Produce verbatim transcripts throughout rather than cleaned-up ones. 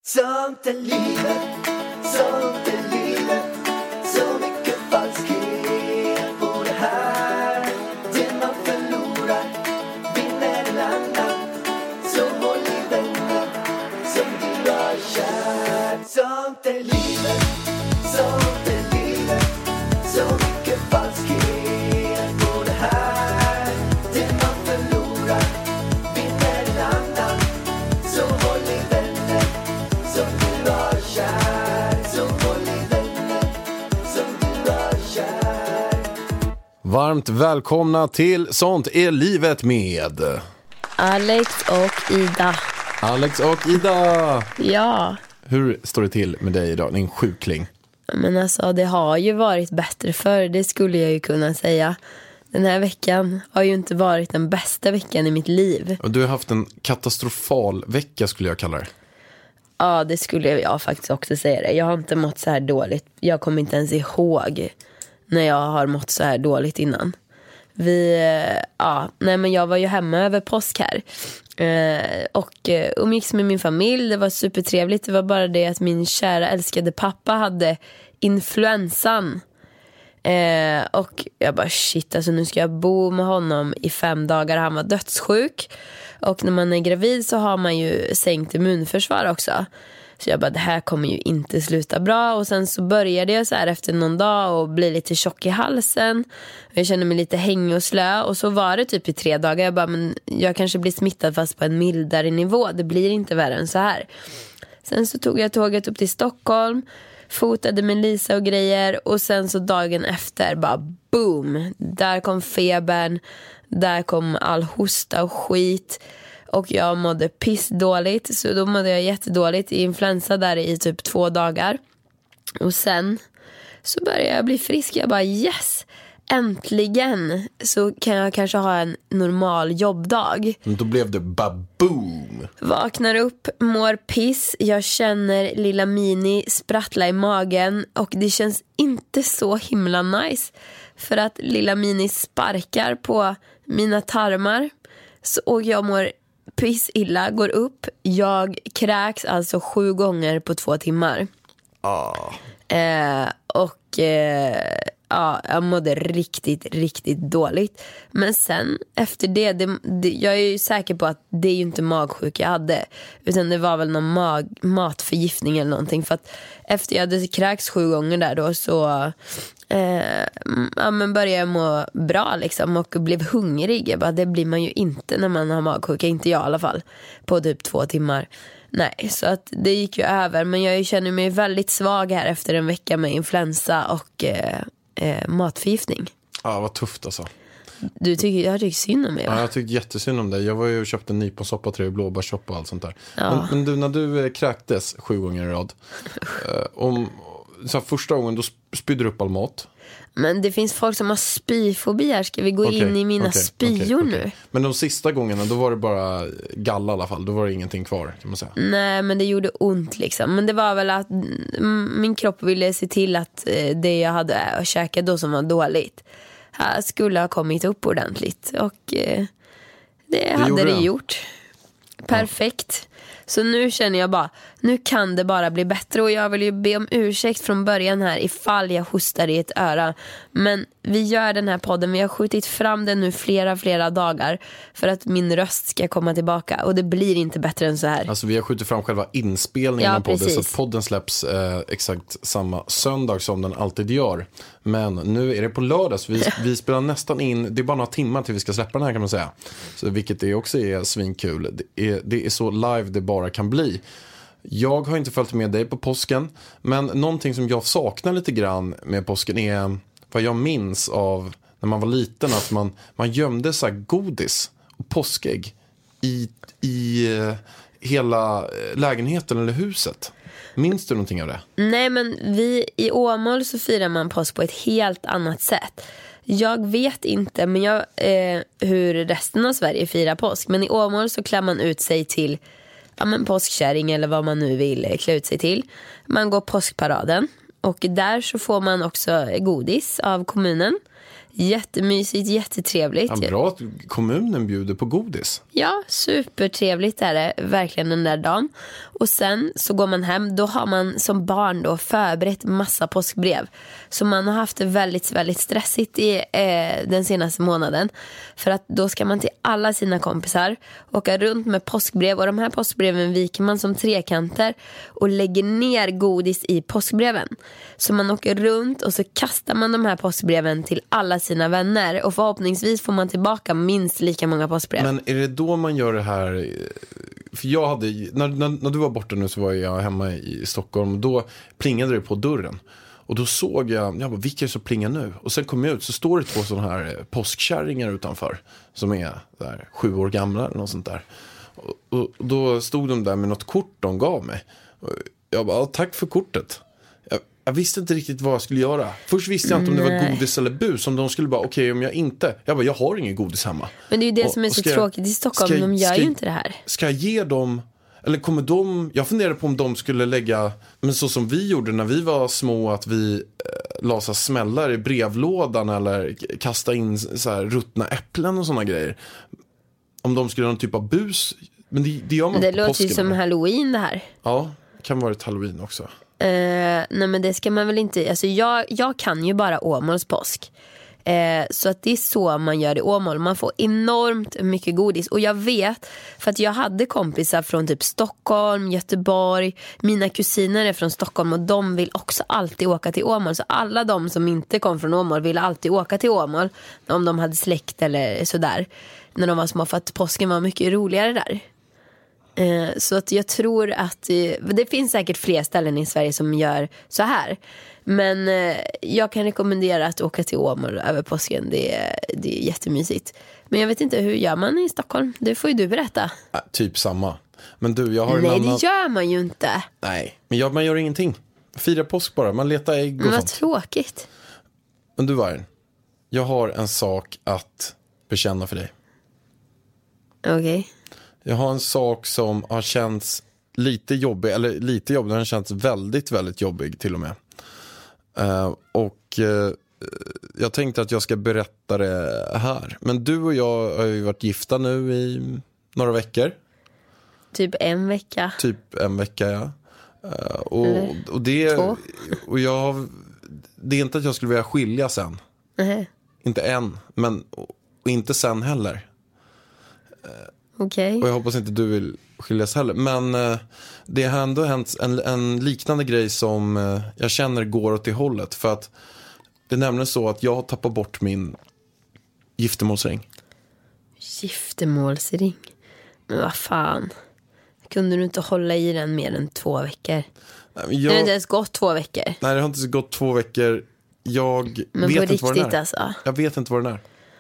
Sånt är livet, sånt är livet. Så mycket falskhet på det här. Det man förlorar vinner en annan. Så håll i vänner som du har kär. Sånt är livet, sånt är livet. Så mycket falskhet på det här. Det man förlorar vinner en annan. Så håll i vänner som du har kär. Så håll i vänner som du har kär. Varmt välkomna till Sånt är livet med Alex och Ida. Alex och Ida. Ja, Hur står det till med dig idag, din sjukling? men alltså det har ju varit bättre för det skulle jag ju kunna säga. Den här veckan har ju inte varit den bästa veckan i mitt liv. Och du har haft en katastrofal vecka skulle jag kalla det. Ja, det skulle jag faktiskt också säga det. Jag har inte mått så här dåligt. Jag kommer inte ens ihåg när jag har mått så här dåligt innan. Vi, ja, nej men jag var ju hemma över påsk här. Eh, och eh, umgicks med min familj. Det var supertrevligt. Det var bara det att min kära älskade pappa hade influensan. Eh, och jag bara shit, alltså nu ska jag bo med honom i fem dagar. Han var dödssjuk. Och när man är gravid så har man ju sänkt immunförsvar också. Så jag bara, det här kommer ju inte sluta bra. Och sen så började jag så här efter någon dag och bli lite tjock i halsen. Jag kände mig lite hängig och slö. Och så var det typ i tre dagar. Jag bara, men jag kanske blir smittad fast på en mildare nivå. Det blir inte värre än så här. Sen så tog jag tåget upp till Stockholm. Fotade med Lisa och grejer. Och sen så dagen efter bara boom. Där kom febern. Där kom all hosta och skit. Och jag mådde pissdåligt. Så då mådde jag jättedåligt i influensa där i typ två dagar. Och sen så började jag bli frisk. Jag bara yes, äntligen så kan jag kanske ha en normal jobbdag. Men då blev det baboom. Vaknar upp, mår piss. Jag känner lilla Mini sprattla i magen. Och det känns inte så himla nice. För att lilla Mini sparkar på mina tarmar. Så, och jag mår piss illa, går upp. Jag kräks alltså sju gånger på två timmar. Ah. Eh, och eh, ja, jag mådde riktigt, riktigt dåligt. Men sen efter det, det, det jag är ju säker på att det är ju inte magsjuk jag hade, utan det var väl någon mag, matförgiftning eller någonting. För att efter jag hade kräks sju gånger där då så eh, ja, men började jag må bra liksom och blev hungrig. Jag bara, det blir man ju inte när man har magsjuka, inte jag i alla fall, på typ två timmar. Nej, så att det gick ju över. Men jag känner mig väldigt svag här efter en vecka med influensa och eh, eh, matförgiftning. Ja, vad tufft alltså. Du tycker, jag tycker synd om mig, va? Ja, jag tyckte jättesynd om dig. Jag var ju och köpte en nyponsoppa, tre blåbärssoppa och allt sånt där. Ja. Men, men du, när du eh, kräktes sju gånger i rad, eh, om, så här, första gången då spydde du upp all mat. Men det finns folk som har spyfobi här. Ska vi gå Okay, in i mina okay, spyor okay, okay. nu? Men de sista gångerna, då var det bara galla i alla fall. Då var det ingenting kvar, kan man säga. Nej, men det gjorde ont liksom. Men det var väl att mm, min kropp ville se till att eh, det jag hade att käka då som var dåligt här skulle ha kommit upp ordentligt. Och eh, det, det hade det gjort. Perfekt. Så nu känner jag bara, nu kan det bara bli bättre. Och jag vill ju be om ursäkt från början här ifall jag hostar i ett öra. Men vi gör den här podden, vi har skjutit fram den nu flera, flera dagar för att min röst ska komma tillbaka. Och det blir inte bättre än så här. Alltså vi har skjutit fram själva inspelningen Ja, av podden. precis. Så att podden släpps eh, exakt samma söndag som den alltid gör. Men nu är det på lördag, så vi, vi spelar nästan in, det är bara några timmar till vi ska släppa den här, kan man säga. Så, vilket det också är svinkul. Det är, det är så live det bara kan bli. Jag har inte följt med dig på påsken, men någonting som jag saknar lite grann med påsken är vad jag minns av när man var liten, att man, man gömde så här godis och påskägg i, i eh, hela lägenheten eller huset. Minns du någonting av det? Nej, men vi i Åmål så firar man påsk på ett helt annat sätt. Jag vet inte men jag, eh, hur resten av Sverige firar påsk. Men i Åmål så klär man ut sig till ja, men påskkärring eller vad man nu vill klä ut sig till. Man går påskparaden och där så får man också godis av kommunen. Jättemysigt, jättetrevligt. Ja, bra att kommunen bjuder på godis. Ja, supertrevligt är det verkligen den där dagen. Och sen så går man hem, då har man som barn då förberett massa påskbrev. Så man har haft det väldigt, väldigt stressigt i eh, den senaste månaden. För att då ska man till alla sina kompisar åka runt med påskbrev. Och de här påskbreven viker man som trekanter och lägger ner godis i påskbreven. Så man åker runt och så kastar man de här påskbreven till alla sina vänner. Och förhoppningsvis får man tillbaka minst lika många påskbrev. Men är det då man gör det här? För jag hade, när, när, när du var borta nu så var jag hemma i Stockholm. Och då plingade det på dörren. Och då såg jag, jag bara, vilka är det som plingar nu? Och sen kom jag ut så står det två sådana här påskkärringar utanför. Som är där, sju år gamla eller något sånt där. Och, och då stod de där med något kort de gav mig. Och jag bara, tack för kortet. Jag, jag visste inte riktigt vad jag skulle göra. Först visste jag inte om det var godis eller bus. Om de skulle bara, okej okay, om jag inte. Jag bara, jag har ingen godis hemma. Men det är ju det och, som är så jag, tråkigt i Stockholm. Jag, de gör ska, ju inte det här. Ska jag ge dem... Eller kommer de... Jag funderade på om de skulle lägga... Men så som vi gjorde när vi var små. Att vi eh, la så smällar i brevlådan. Eller kasta in så här ruttna äpplen och såna grejer. Om de skulle ha någon typ av bus. Men det, det gör man Det på låter påsken, ju som eller? Halloween det här. Ja, kan vara ett Halloween också. Uh, nej men det ska man väl inte. Alltså jag, jag kan ju bara Åmåls påsk. Uh, så att det är så man gör det i Åmål. Man får enormt mycket godis. Och jag vet, för att jag hade kompisar från typ Stockholm, Göteborg. Mina kusiner är från Stockholm och de vill också alltid åka till Åmål. Så alla de som inte kom från Åmål ville alltid åka till Åmål. Om de hade släkt eller sådär. När de var små, för att påsken var mycket roligare där. Så att jag tror att det finns säkert fler ställen i Sverige som gör så här. Men jag kan rekommendera att åka till Åmål över påsken. Det är, det är jättemysigt. Men jag vet inte, hur gör man i Stockholm? Det får ju du berätta. Äh, typ samma. Men du, jag har Nej, en annan... det gör man ju inte. Nej, men jag, man gör ingenting. Fira påsk bara, man letar ägg och Men vad sånt. tråkigt. Men du, Vargen, jag har en sak att bekänna för dig. Okej. Okay. Jag har en sak som har känts lite jobbig, eller lite jobbig, den har känts väldigt, väldigt jobbig till och med. Uh, och uh, jag tänkte att jag ska berätta det här. Men du och jag har ju varit gifta nu i några veckor. Typ en vecka. Typ en vecka, ja. Uh, och, och det två. Och jag, det är inte att jag skulle vilja skilja sen. Uh-huh. Inte än, men och inte sen heller. Okej. Okay. Och jag hoppas inte du vill skiljas heller. Men uh, det har ändå hänt en, en liknande grej som uh, jag känner går åt det hållet. För att det är nämligen så att jag har tappat bort min giftermålsring. Giftermålsring? Men vad fan. Kunde du inte hålla i den mer än två veckor? Nej, men jag... Det har inte ens gått två veckor. Nej, det har inte gått två veckor. Jag men vet på inte riktigt, vad den är. Alltså. Jag vet inte vad den är.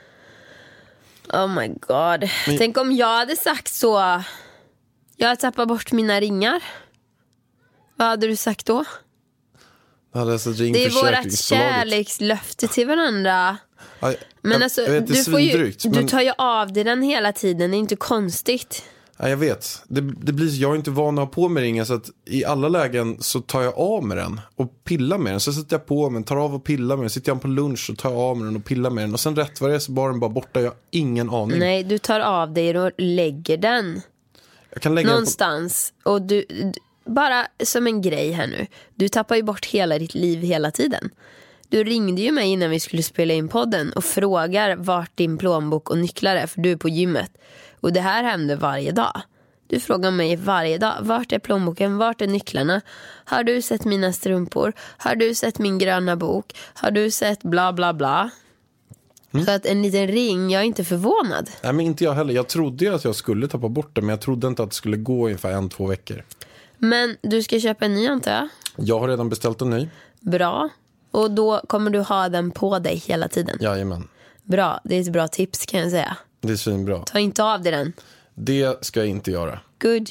Oh my god. Men... Tänk om jag hade sagt så. Jag har tappat bort mina ringar. Vad hade du sagt då? Jag hade alltså ring det är vårt kärlekslöfte till varandra. Ja, men jag, alltså, jag vet, du, får ju, men... du tar ju av dig den hela tiden. Det är inte konstigt. Ja, jag vet. Det, det blir, jag är inte van att ha på mig ringen. Så att i alla lägen så tar jag av med den och pillar med den. Så sätter jag på mig, tar av och pillar med den. Sitter jag på lunch och tar av med den och pillar med den. Och sen rätt vad det är så bara den bara borta. Jag har ingen aning. Nej, du tar av dig och lägger den. Jag kan lägga någonstans. Den på... Och du, du, bara som en grej här nu. Du tappar ju bort hela ditt liv hela tiden. Du ringde ju mig innan vi skulle spela in podden och frågar vart din plånbok och nycklar är, för du är på gymmet. Och det här händer varje dag. Du frågar mig varje dag, vart är plånboken, vart är nycklarna? Har du sett mina strumpor? Har du sett min gröna bok? Har du sett bla bla bla? Mm. Så att en liten ring, jag är inte förvånad. Nej, men inte jag heller. Jag trodde ju att jag skulle tappa bort det, men jag trodde inte att det skulle gå ungefär en, två veckor. Men du ska köpa en ny, antar jag? Jag har redan beställt en ny. Bra. Och då kommer du ha den på dig hela tiden? Jajamän. Bra, det är ett bra tips kan jag säga. Det är svinbra. Ta inte av dig den. Det ska jag inte göra. Good.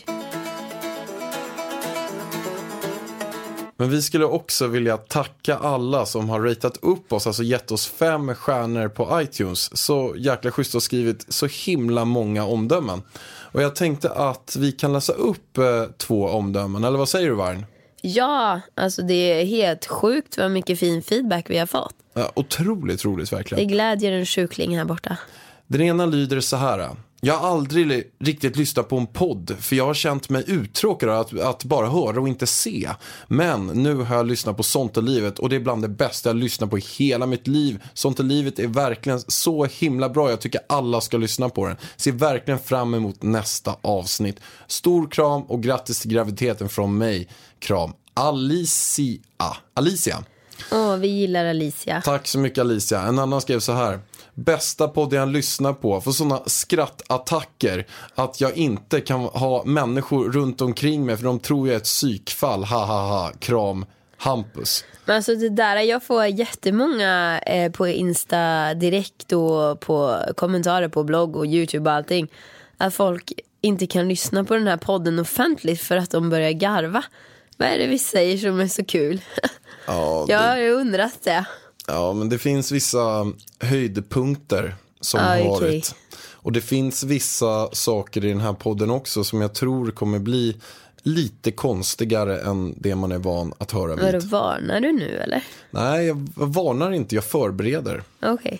Men vi skulle också vilja tacka alla som har ratat upp oss, alltså gett oss fem stjärnor på iTunes. Så jäkla schysst har skrivit så himla många omdömen. Och jag tänkte att vi kan läsa upp eh, två omdömen. Eller vad säger du, Varn? Ja, alltså det är helt sjukt vad mycket fin feedback vi har fått. Ja, otroligt roligt verkligen. Det glädjer en sjukling här borta. Den ena lyder så här. Jag har aldrig li- riktigt lyssnat på en podd för jag har känt mig uttråkad att, att bara höra och inte se. Men nu har jag lyssnat på Sånt är livet och det är bland det bästa jag lyssnat på i hela mitt liv. Sånt är livet är verkligen så himla bra. Jag tycker alla ska lyssna på den. Ser verkligen fram emot nästa avsnitt. Stor kram och grattis till graviditeten från mig. Kram. Alicia. Alicia. Åh, vi gillar Alicia. Tack så mycket Alicia. En annan skrev så här. Bästa podden jag lyssnar på. För sådana skrattattacker att jag inte kan ha människor runt omkring mig för de tror jag är ett psykfall. Ha ha ha. Kram Hampus. Men alltså det där, jag får jättemånga eh, på Insta direkt och på kommentarer på blogg och YouTube och allting. Att folk inte kan lyssna på den här podden offentligt för att de börjar garva. Vad är det vi säger som är så kul? Ja, det... Jag har undrat det. Ja, men det finns vissa höjdpunkter som ah, har okay. varit. Och det finns vissa saker i den här podden också som jag tror kommer bli lite konstigare än det man är van att höra vid. Vadå, varnar du nu eller? Nej, jag varnar inte, jag förbereder. Okej. Okay.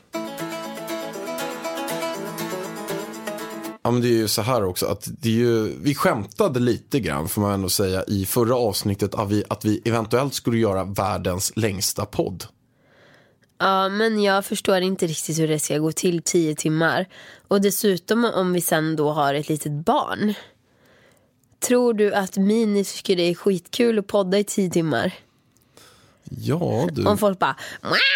Ja, men det är ju så här också att det är ju, vi skämtade lite grann får man ändå säga i förra avsnittet att vi, att vi eventuellt skulle göra världens längsta podd. Ja, men jag förstår inte riktigt hur det ska gå till tio timmar. Och dessutom om vi sen då har ett litet barn. Tror du att Mini tycker det är skitkul att podda i tio timmar? Ja, du. Om folk bara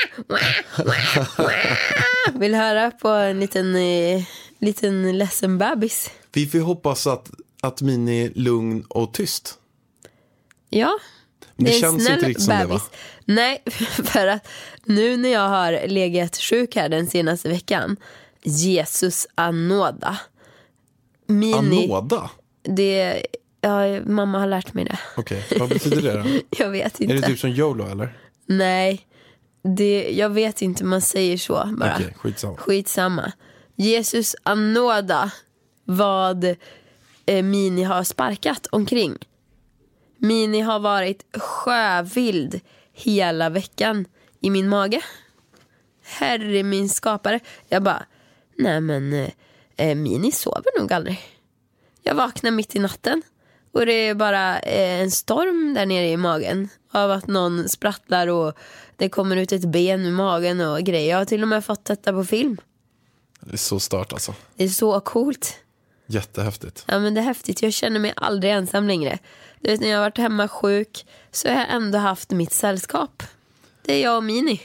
vill höra på en liten, eh, liten ledsen bebis. Vi får hoppas att, att Mini är lugn och tyst. Ja. Det, det känns inte riktigt som det, va? Nej, för att nu när jag har legat sjuk här den senaste veckan. Jesus anåda. Mini, anåda? Det, ja, mamma har lärt mig det. Okej, okay. Vad betyder det då? Jag vet inte. Är det typ som YOLO eller? Nej, det, jag vet inte, man säger så bara. Okej, okay, skitsamma. Skitsamma. Jesus anåda vad eh, Mini har sparkat omkring. Mini har varit sjövild hela veckan i min mage. Herre min skapare. Jag bara, nej men eh, Mini sover nog aldrig. Jag vaknar mitt i natten och det är bara eh, en storm där nere i magen av att någon sprattlar och det kommer ut ett ben ur magen och grejer. Jag har till och med fått detta på film. Det är så stört alltså. Det är så coolt. Jättehäftigt. Ja, men det är häftigt. Jag känner mig aldrig ensam längre. Du vet, när jag har varit hemma sjuk så har jag ändå haft mitt sällskap. Det är jag och Mini.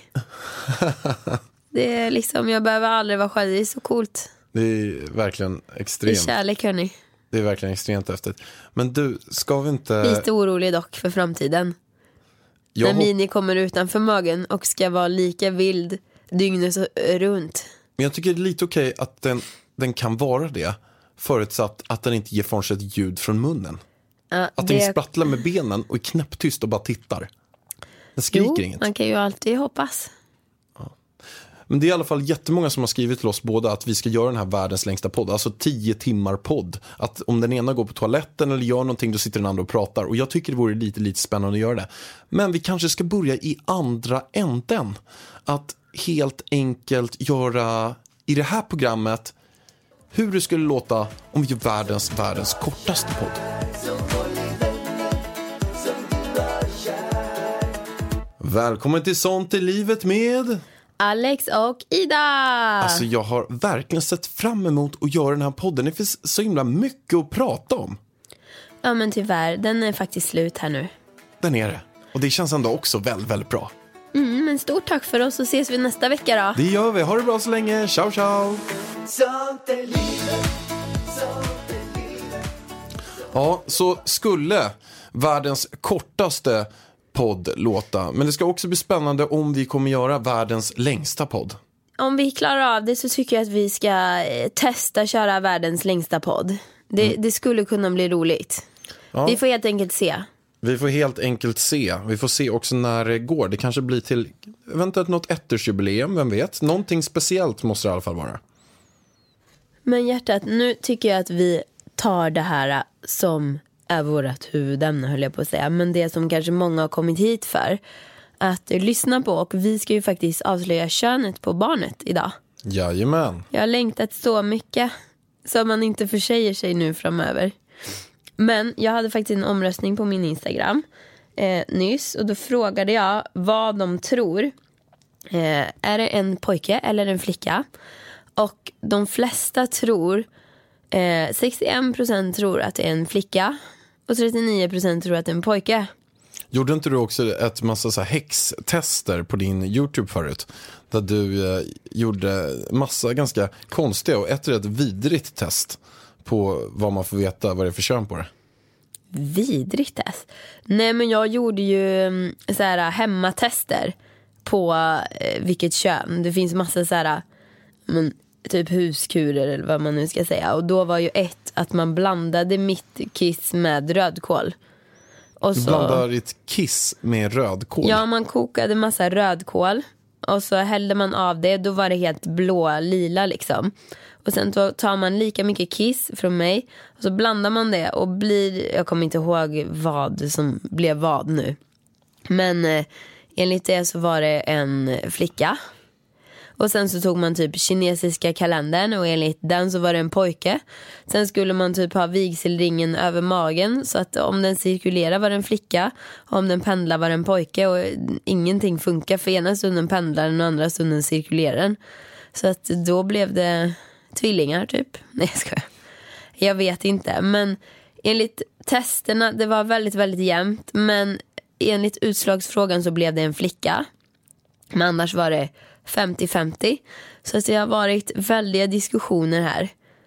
Det är liksom, jag behöver aldrig vara själv. Det är så coolt. Det är verkligen extremt. Det är kärlek, hörni. Det är verkligen extremt häftigt. Men du, ska vi inte... Lite orolig dock för framtiden. Jag... När Mini kommer utanför magen och ska vara lika vild dygnet runt. Men jag tycker det är lite okej att den, den kan vara det. Förutsatt att den inte ger från sig ett ljud från munnen. Ja, att det... den sprattlar med benen och är knäpptyst och bara tittar. Den skriker jo, inget. Man kan ju alltid hoppas. Ja. Men det är i alla fall jättemånga som har skrivit till oss båda att vi ska göra den här världens längsta podd. Alltså tio timmar podd. Att om den ena går på toaletten eller gör någonting, då sitter den andra och pratar. Och jag tycker det vore lite, lite spännande att göra det. Men vi kanske ska börja i andra änden. Att helt enkelt göra i det här programmet hur det skulle låta om vi gör världens, världens kortaste podd. Välkommen till Sånt i livet med Alex och Ida. Alltså jag har verkligen sett fram emot att göra den här podden. Det finns så himla mycket att prata om. Ja, men tyvärr, den är faktiskt slut här nu. Den är det. Och det känns ändå också väldigt, väldigt bra. Mm, men stort tack för oss och ses vi nästa vecka då. Det gör vi. Ha det bra så länge. Ciao, ciao. Sånt är livet, sånt är livet. Ja, så skulle världens kortaste podd låta. Men det ska också bli spännande om vi kommer göra världens längsta podd. Om vi klarar av det så tycker jag att vi ska eh, testa köra världens längsta podd. Det, mm. det skulle kunna bli roligt. Ja. Vi får helt enkelt se. Vi får helt enkelt se. Vi får se också när det går. Det kanske blir till eventuellt något ettårsjubileum, vem vet. Någonting speciellt måste det i alla fall vara. Men hjärtat, nu tycker jag att vi tar det här som är vårt huvudämne, höll jag på att säga. Men det som kanske många har kommit hit för att lyssna på. Och vi ska ju faktiskt avslöja könet på barnet idag. Jajamän. Jag har längtat så mycket så man inte försäger sig nu framöver. Men jag hade faktiskt en omröstning på min Instagram eh, nyss. Och då frågade jag vad de tror. Eh, är det en pojke eller en flicka? Och de flesta tror, eh, sextioen procent tror att det är en flicka. Och trettionio procent tror att det är en pojke. Gjorde inte du också ett massa så här häxtester på din YouTube förut? Där du eh, gjorde massa ganska konstiga och ett rätt vidrigt test på vad man får veta vad det är för kön på det. Vidrigt test? Nej, men jag gjorde ju mm, så här hemmatester på eh, vilket kön. Det finns massa så här men, typ huskurer eller vad man nu ska säga. Och då var ju ett att man blandade mitt kiss med rödkål. Och så... Du blandar ditt kiss med rödkål? Ja, man kokade massa rödkål. Och så hällde man av det. Då var det helt blå, lila liksom. Och sen tar man lika mycket kiss från mig. Och så blandar man det och blir... Jag kommer inte ihåg vad som blev vad nu. Men eh, enligt det så var det en flicka. Och sen så tog man typ kinesiska kalendern. Och enligt den så var det en pojke. Sen skulle man typ ha vigselringen över magen. Så att om den cirkulerar var det en flicka. Om den pendlar var det en pojke. Och ingenting funkar. För ena stunden pendlar den och andra stunden cirkulerar den. Så att då blev det tvillingar typ. Nej, jag skojar. Jag vet inte. Men enligt testerna, det var väldigt, väldigt jämnt. Men enligt utslagsfrågan så blev det en flicka. Men annars var det femtio femtio. Så att det har varit väldiga diskussioner här.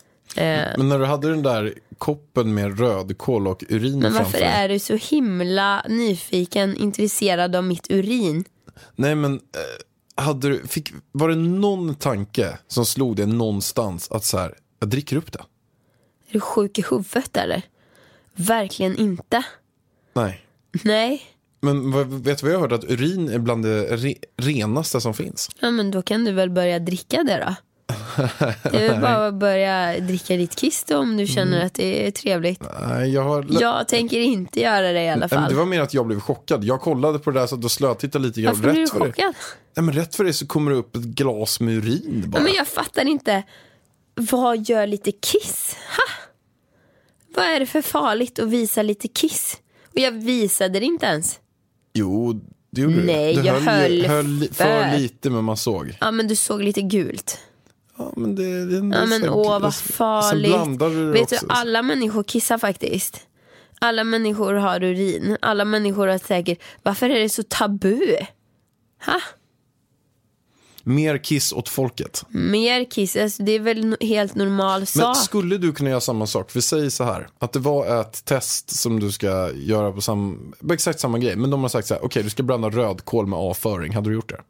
Eh, Men när du hade den där koppen med rödkål och urin men varför framför dig, är du så himla nyfiken, intresserad av mitt urin? Nej, men eh, hade du, fick, var det någon tanke som slog dig någonstans att så här, jag dricker upp det? Är du sjuk i huvudet eller? Verkligen inte. Nej. Nej. Men vad, vet du vad jag har hört? Att urin är bland det re, renaste som finns. Ja, men då kan du väl börja dricka det då. Det är väl bara att börja dricka ditt kiss då, om du känner att det är trevligt. Nej, jag har... Jag tänker inte göra det i alla fall. Det var mer att jag blev chockad. Jag kollade på det där så då slötittade lite grann. Varför blir du för chockad? Nej, men rätt för det så kommer det upp ett glas med urin bara. Ja, men jag fattar inte. Vad gör lite kiss? Ha? Vad är det för farligt att visa lite kiss? Och jag visade det inte ens. Jo, det gjorde Nej, du. Du jag höll, höll för. för lite, men man såg. Ja, men du såg lite gult. Ja, men det, det, det ja, men så, åh, vad farligt. Du Vet också. du, alla människor kissar faktiskt. Alla människor har urin. Alla människor har säkert... Varför är det så tabu? Ha? Mer kiss åt folket. Mer kiss, alltså, det är väl helt normal sak. Men skulle du kunna göra samma sak? Vi säger så här, att det var ett test som du ska göra på, sam, på exakt samma grej. Men de har sagt så här, okej, okay, du ska blanda rödkål med avföring. Hade du gjort det?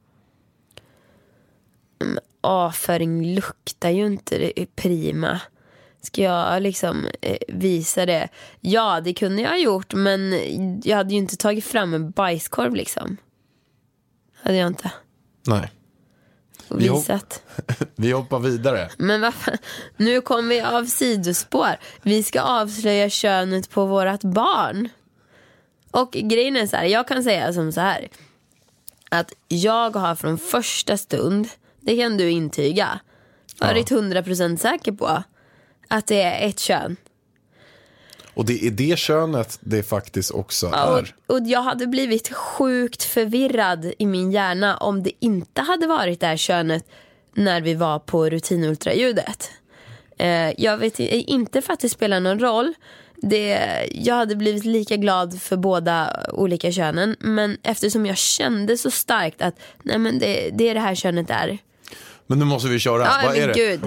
Mm, avföring luktar ju inte, det är prima. Ska jag liksom eh, visa det? Ja, det kunde jag ha gjort, men jag hade ju inte tagit fram en bajskorv liksom. Hade jag inte. Nej. Och vi, visat. Hopp- vi hoppar vidare. Men varför? Nu kommer vi av sidospår. Vi ska avslöja könet på vårat barn. Och grejen är så här, jag kan säga som så här, att jag har från första stund, det kan du intyga, varit hundra procent säker på att det är ett kön. Och det är det könet det faktiskt också Ja, är. och, och jag hade blivit sjukt förvirrad i min hjärna om det inte hade varit det här könet när vi var på rutinultraljudet. Eh, jag vet inte för att det spelar någon roll. Det, jag hade blivit lika glad för båda olika könen. Men eftersom jag kände så starkt att nej, men det, det är det här könet där. Men nu måste vi köra. Ja, Vad men är det? gud.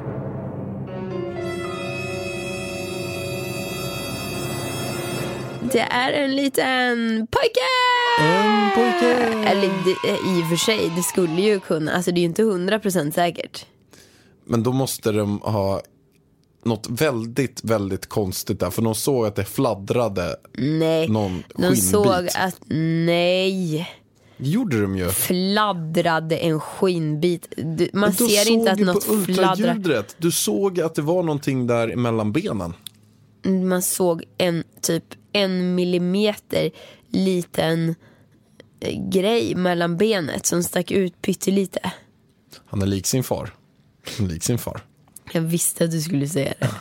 Det är en liten pojke! En pojke! Eller det, i och för sig, det skulle ju kunna. Alltså det är ju inte hundra procent säkert. Men då måste de ha något väldigt, väldigt konstigt där. För de såg att det fladdrade Nej, någon de skinnbit. såg att, nej, Gjorde de ju. fladdrade en skinnbit. Du, man Men då ser inte att såg något på fladdrar. ultraljudet. Du såg att det var någonting där mellan benen. Man såg en typ en millimeter liten eh, grej mellan benet som stack ut pyttelite. Han är lik sin far. Han är lik sin far. Jag visste att du skulle säga det.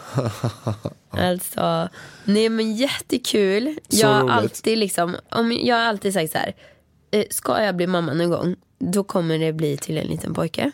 Alltså, nej men jättekul. Så Jag har roligt. alltid liksom, om jag har alltid sagt så här, eh, ska jag bli mamma någon gång, då kommer det bli till en liten pojke.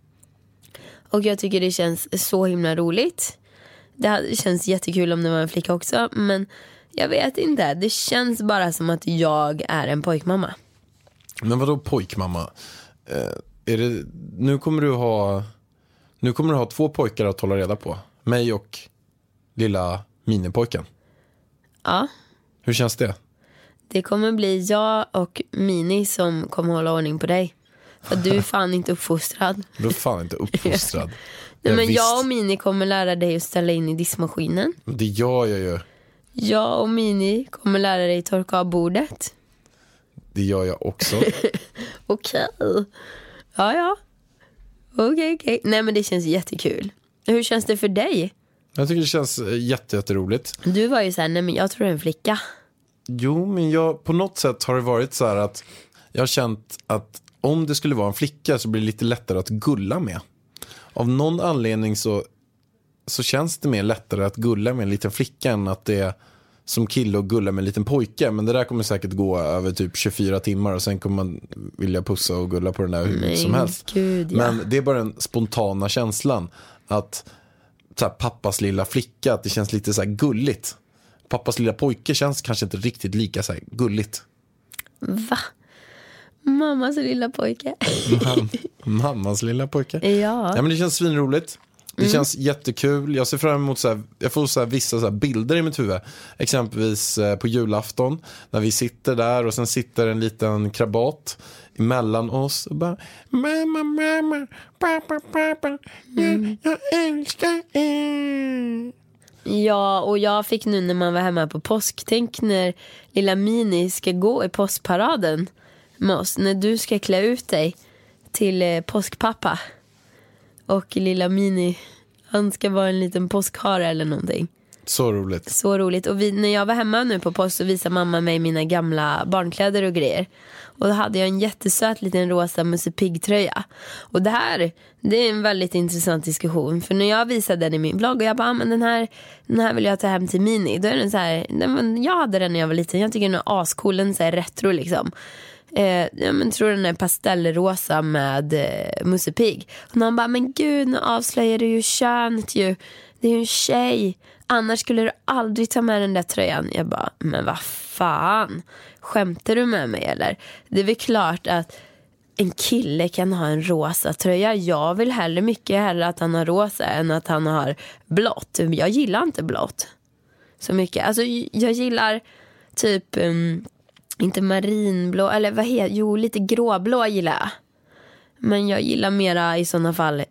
Och jag tycker det känns så himla roligt. Det hade- känns jättekul om det var en flicka också, men jag vet inte. Det känns bara som att jag är en pojkmamma. Men vadå pojkmamma? Eh, är det, nu kommer du ha Nu kommer du ha två pojkar att hålla reda på. Mig och lilla minipojken. Ja, Hur känns det? det kommer bli jag och Mini som kommer hålla ordning på dig. För du är fan inte uppfostrad. Du är fan inte uppfostrad. Nej, Ja, men visst. jag och Mini kommer lära dig att ställa in i diskmaskinen. Det gör jag ju. Jag och Mini kommer lära dig torka av bordet. Det gör jag också. Okej. Ja, ja. Okej, okej. Nej, men det känns jättekul. Hur känns det för dig? Jag tycker det känns eh, jätte, jätteroligt. Du var ju så här, nej men jag tror det är en flicka. Jo, men jag, på något sätt har det varit så här att jag har känt att om det skulle vara en flicka så blir det lite lättare att gulla med. Av någon anledning så, så känns det mer lättare att gulla med en liten flicka än att det är som kille och gulla med en liten pojke. Men det där kommer säkert gå över typ tjugofyra timmar och sen kommer man vilja pussa och gulla på den där hur mycket som helst. Gud, ja. Men det är bara den spontana känslan att så här, pappas lilla flicka, att det känns lite så här gulligt. Pappas lilla pojke känns kanske inte riktigt lika så här gulligt. Va? Mammas lilla pojke. Mam- mammas lilla pojke. Ja. Ja, men det känns svinroligt. Det Mm. känns jättekul. Jag ser fram emot så här, jag får så här vissa så här bilder i mitt huvud. Exempelvis eh, på julafton när vi sitter där och sen sitter en liten krabat emellan oss och bara mamma, mamma, pappa, pappa, jag, jag älskar er. Ja, och jag fick nu när man var hemma på påsk. Tänk när lilla Mini ska gå i påskparaden med oss. När du ska klä ut dig till eh, påskpappa. Och lilla Mini, han ska vara en liten påskhare eller någonting. Så roligt. Så roligt. Och vi, när jag var hemma nu på påsk så visade mamma mig mina gamla barnkläder och grejer. Och då hade jag en jättesöt liten rosa Musse Pigg-tröja. Och det här, det är en väldigt intressant diskussion. För när jag visade den i min vlogg och jag bara, ah, men den här, den här vill jag ta hem till Mini. Då är den så här, nej, men jag hade den när jag var liten. Jag tycker den är ascool, den är så här retro liksom. Eh, jag men, tror den är pastellrosa med eh, Musse Pigg. Och någon bara, men gud, nu avslöjar du ju könet ju. Det är ju en tjej. Annars skulle du aldrig ta med den där tröjan. Jag bara, men vad fan, skämtar du med mig eller? Det är väl klart att en kille kan ha en rosa tröja. Jag vill hellre mycket hellre att han har rosa än att han har blått. Jag gillar inte blått så mycket. Alltså jag gillar typ um, inte marinblå, eller vad heter, jo lite gråblå gillar jag. Men jag gillar mera i sådana fall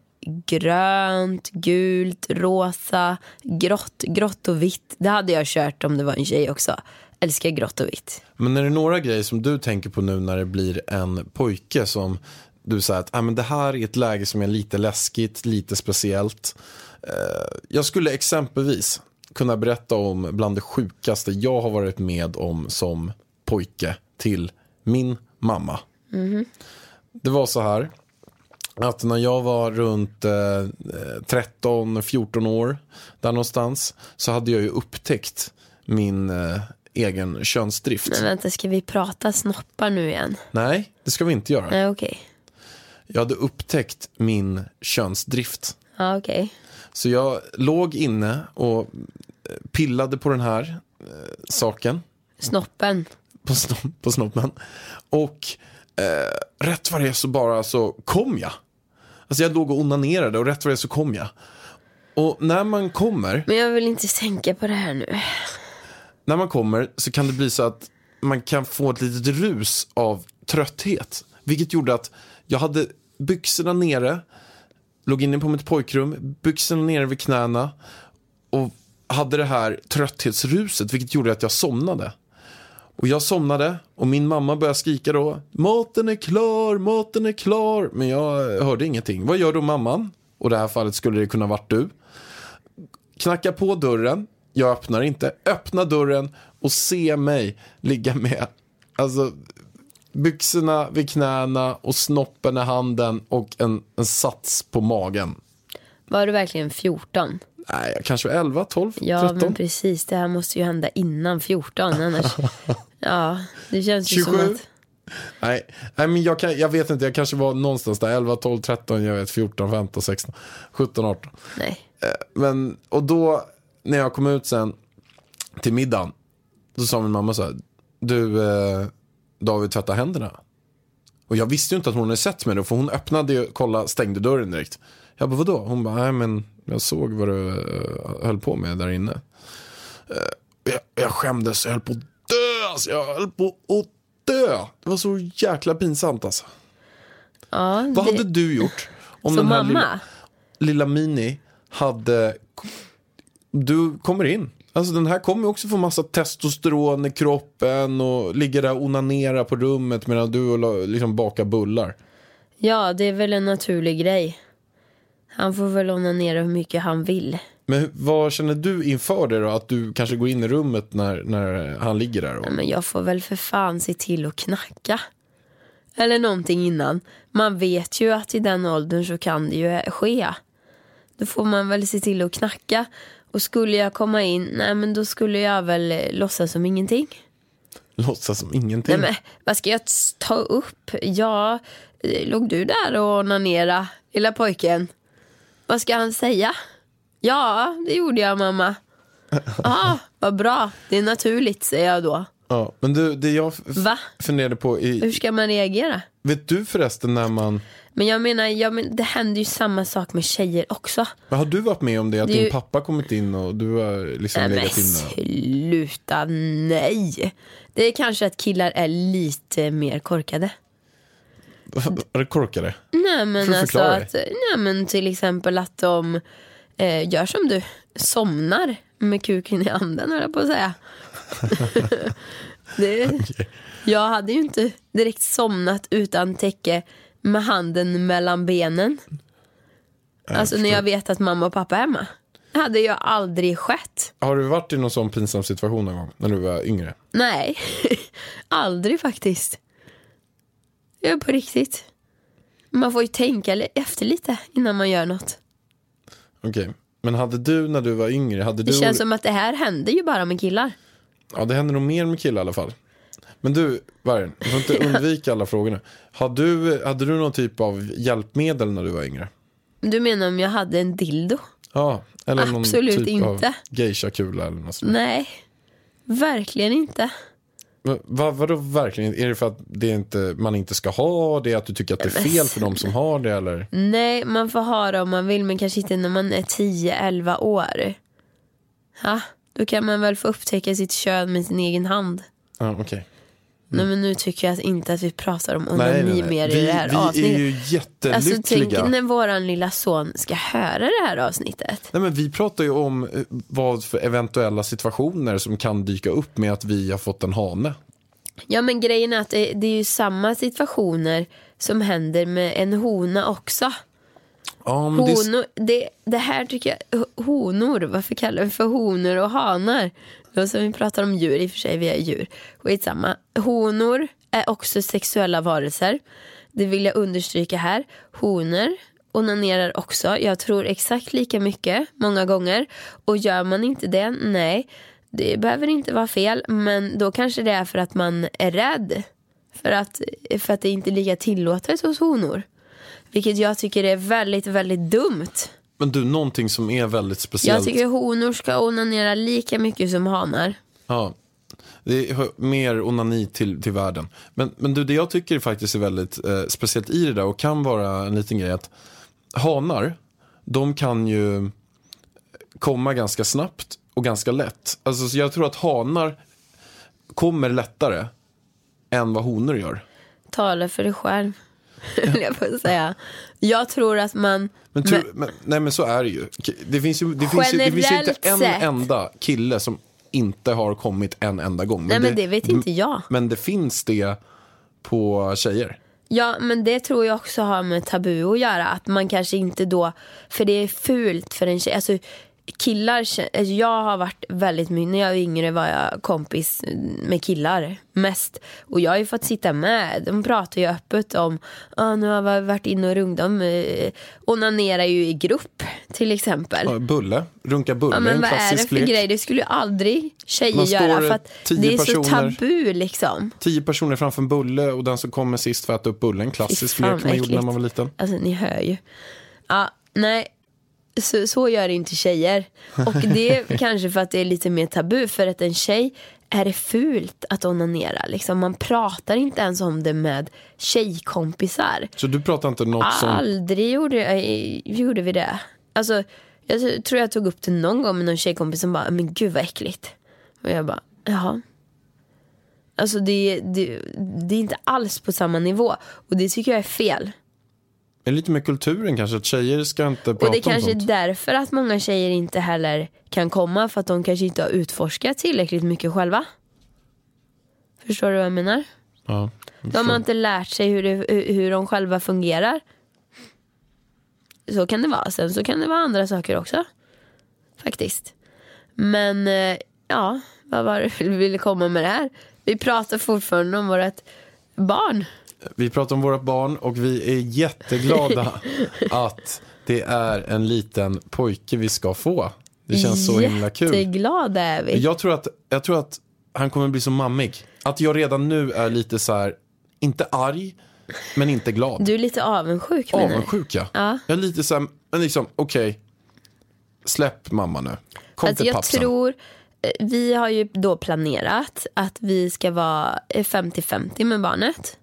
grönt, gult, rosa, grått, grått och vitt. Det hade jag kört om det var en tjej också. Älskar grått och vitt. Men är det några grejer som du tänker på nu när det blir en pojke som du säger att ah, men det här är ett läge som är lite läskigt, lite speciellt. Eh, jag skulle exempelvis kunna berätta om bland det sjukaste jag har varit med om som pojke till min mamma. Mm. Det var så här att när jag var runt eh, tretton fjorton år där någonstans så hade jag ju upptäckt min eh, egen könsdrift. Men vänta, ska vi prata snoppar nu igen? Nej, det ska vi inte göra. Nej, okej. Jag hade upptäckt min könsdrift. Ja, okej. Så jag låg inne och pillade på den här eh, saken. Snoppen. På, sno- på snoppen. Och eh, rätt vad det är så bara så kom jag. Alltså jag låg och onanerade och rätt vad det är så kom jag. Och när man kommer... Men jag vill inte tänka på det här nu. När man kommer så kan det bli så att man kan få ett litet rus av trötthet. Vilket gjorde att jag hade byxorna nere, låg inne på mitt pojkrum, byxorna nere vid knäna och hade det här trötthetsruset, vilket gjorde att jag somnade. Och jag somnade och min mamma började skrika då, maten är klar, maten är klar. Men jag hörde ingenting. Vad gör då mamman? Och i det här fallet skulle det kunna varit du. Knacka på dörren. Jag öppnar inte. Öppna dörren och se mig ligga med alltså byxorna vid knäna och snoppen i handen och en, en sats på magen. Var du verkligen fjorton? Nej, kanske elva, tolv, ja, tretton. Ja, men precis. Det här måste ju hända innan fjorton. Annars... ja, det känns ju tjugosju. som att... Nej, nej men jag, kan, jag vet inte. Jag kanske var någonstans där. elva, tolv, tretton, jag vet. fjorton, femton, sexton, sjutton, arton. Nej. Men, och då, när jag kom ut sen till middagen, då sa min mamma så här: du, eh, David, tvätta händerna. Och jag visste ju inte att hon hade sett mig då, för hon öppnade och kollade, stängde dörren direkt. Jag bara, vadå? Hon bara, nej men jag såg vad du uh, höll på med där inne. Uh, jag, jag skämdes, jag höll på att dö, alltså. Jag höll på att dö. Det var så jäkla pinsamt alltså. Ja, vad det... hade du gjort om som den här mamma? Lilla, lilla Mini hade... Du kommer in. Alltså den här kommer också få massa testosteron i kroppen och ligger där och onanerar på rummet medan du liksom bakar bullar. Ja, det är väl en naturlig grej. Han får väl onanera hur mycket han vill. Men vad känner du inför det då? Att du kanske går in i rummet när, när han ligger där? Och... Ja, men jag får väl för fan se till att knacka. Eller någonting innan. Man vet ju att i den åldern så kan det ju ske. Då får man väl se till att knacka. Och skulle jag komma in, nej men då skulle jag väl låtsas som ingenting. Låtsas som ingenting? Nej men, vad ska jag ta upp? Ja, låg du där och onanera, lilla pojken? Vad ska han säga? Ja, det gjorde jag, mamma. Ja, vad bra. Det är naturligt, säger jag då. Ja, men du, det jag f- Va? funderade på i... Hur ska man reagera? Vet du förresten när man... Men jag menar, ja, men det händer ju samma sak med tjejer också. Men har du varit med om det? Att det ju... din pappa kommit in och du har liksom nej, legat men inne? sluta, nej. Det är kanske att killar är lite mer korkade. Är det korkade? Nej men För alltså förklara att, nej men till exempel att de eh, gör som du, somnar med kuken i handen, höll jag på att säga. det, okay. Jag hade ju inte direkt somnat utan täcke med handen mellan benen. Jag alltså förstår. När jag vet att mamma och pappa är hemma. Det hade ju aldrig skett. Har du varit i någon sån pinsam situation någon gång när du var yngre? Nej, aldrig faktiskt. Jag är på riktigt. Man får ju tänka efter lite innan man gör något. Okej, okay. Men hade du när du var yngre... Hade det du... känns som att det här händer ju bara med killar. Ja, det händer nog mer med killar i alla fall. Men du, Vargen, du får inte undvika alla frågorna. Hade du, hade du någon typ av hjälpmedel när du var yngre? Du menar om jag hade en dildo? Ja, eller absolut någon typ inte. Av geisha-kula eller något sånt. Nej, verkligen inte. Men vad, vadå verkligen? Är det för att det inte, man inte ska ha det? Att du tycker att det är fel för de som har det? Eller? Nej, man får ha det om man vill, men kanske inte när man är tio elva år. Ja, då kan man väl få upptäcka sitt kön med sin egen hand. Ja, okej. Okay. Nej, men nu tycker jag inte att vi pratar om onani mer i vi, det här vi avsnittet. Vi är ju jättelyckliga. Alltså tänk när våran lilla son ska höra det här avsnittet. Nej, men vi pratar ju om vad för eventuella situationer som kan dyka upp med att vi har fått en hane. Ja, men grejen är att det, det är ju samma situationer som händer med en hona också. Ja, men honor, det... Det, det här tycker jag, honor, varför kallar vi för honor och hanar? Då som vi pratar om djur, i och för sig vi är djur. Skitsamma. Honor är också sexuella varelser. Det vill jag understryka här. Honor onanerar också. Jag tror exakt lika mycket, många gånger. Och gör man inte det, nej. Det behöver inte vara fel. Men då kanske det är för att man är rädd. För att, för att det inte är lika tillåtet hos honor. Vilket jag tycker är väldigt, väldigt dumt. Men du, någonting som är väldigt speciellt. Jag tycker honor ska onanera lika mycket som hanar. Ja, det är mer onani till, till världen. Men, men du, det jag tycker faktiskt är väldigt eh, speciellt i det där och kan vara en liten grej att hanar, de kan ju komma ganska snabbt och ganska lätt. Alltså så jag tror att hanar kommer lättare än vad honor gör. Tala för dig själv. Jag får säga. Jag tror att man men, tro, men nej men så är det ju. Det finns ju det finns ju, det finns ju inte en sett. enda kille som inte har kommit en enda gång. Men nej men det, det vet inte jag. Men det finns det på tjejer. Ja, men det tror jag också har med tabu att göra. Att man kanske inte då, för det är fult för en tjej. Alltså killar, alltså jag har varit väldigt mycket, när jag var yngre var jag kompis med killar mest, och jag har ju fått sitta med, de pratar ju öppet om ah, nu har jag varit inne och rungt, de eh, onanerar ju i grupp till exempel. Ja, bulle, runka bulle, ja, men en vad är det klassisk för lek. grej? Det skulle ju aldrig tjejer Man står göra, för att det är personer, så tabu liksom. Tio personer framför en bulle och den som kommer sist för att äta upp bullen, klassisk Fy fan, lek man gjorde när man var liten. Alltså ni hör ju. Ja, nej. Så, så gör inte tjejer. Och det är kanske för att det är lite mer tabu. För att en tjej är det fult att onanera liksom. Man pratar inte ens om det med tjejkompisar. Så du pratar inte något som... Aldrig gjorde, gjorde vi det. Alltså, jag tror jag tog upp det någon gång med någon tjejkompis som bara, men gud vad äckligt. Och jag bara, jaha. Alltså det, det, det är inte alls på samma nivå. Och det tycker jag är fel. Det är lite med kulturen kanske, att tjejer ska inte prata om sånt. Och det kanske är sånt. därför att många tjejer inte heller kan komma, för att de kanske inte har utforskat tillräckligt mycket själva. Förstår du vad jag menar? Ja, de har inte lärt sig hur, det, hur de själva fungerar. Så kan det vara. Sen så kan det vara andra saker också. Faktiskt. Men ja, vad var det vi ville komma med det här? Vi pratar fortfarande om vårt barn. Vi pratar om våra barn och vi är jätteglada att det är en liten pojke vi ska få. Det känns så himla kul. Jätteglada är vi. Jag tror att, jag tror att han kommer bli så mammig. Att jag redan nu är lite så här, inte arg, men inte glad. Du är lite avundsjuk. Avundsjuk, ja. ja. Jag är lite så här, men liksom, okej. Okay, släpp mamma nu. Kom alltså till jag pappsen. tror, vi har ju då planerat att vi ska vara femtio femtio med barnet.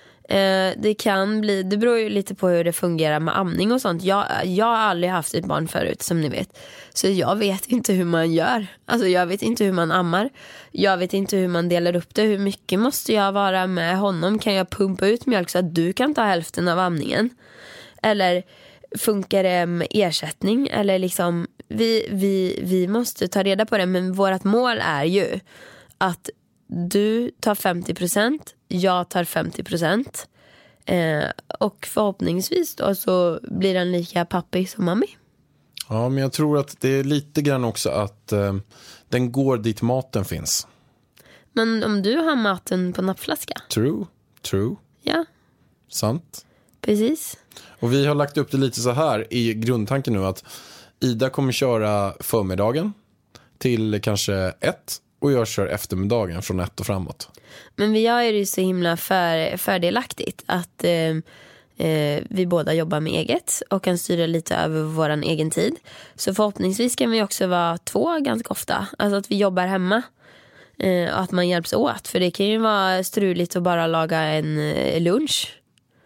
Det kan bli, det beror ju lite på hur det fungerar med amning och sånt. Jag, jag har aldrig haft ett barn förut, som ni vet. Så jag vet inte hur man gör. Alltså jag vet inte hur man ammar. Jag vet inte hur man delar upp det. Hur mycket måste jag vara med honom? Kan jag pumpa ut mjölk så att du kan ta hälften av amningen? Eller funkar det med ersättning? Eller liksom, vi, vi, vi måste ta reda på det. Men vårt mål är ju att du tar femtio procent, jag tar femtio procent. Eh, och förhoppningsvis då så blir den lika pappig som mammi. Ja, men jag tror att det är lite grann också att eh, den går dit maten finns. Men om du har maten på nappflaska? True, true. Ja. Sant. Precis. Och vi har lagt upp det lite så här i grundtanken nu att Ida kommer köra förmiddagen till kanske ett. Och jag kör eftermiddagen från ett och framåt. Men vi gör det ju så himla för, fördelaktigt att eh, eh, vi båda jobbar med eget och kan styra lite över våran egen tid. Så förhoppningsvis kan vi också vara två ganska ofta. Alltså att vi jobbar hemma eh, och att man hjälps åt. För det kan ju vara struligt att bara laga en eh, lunch.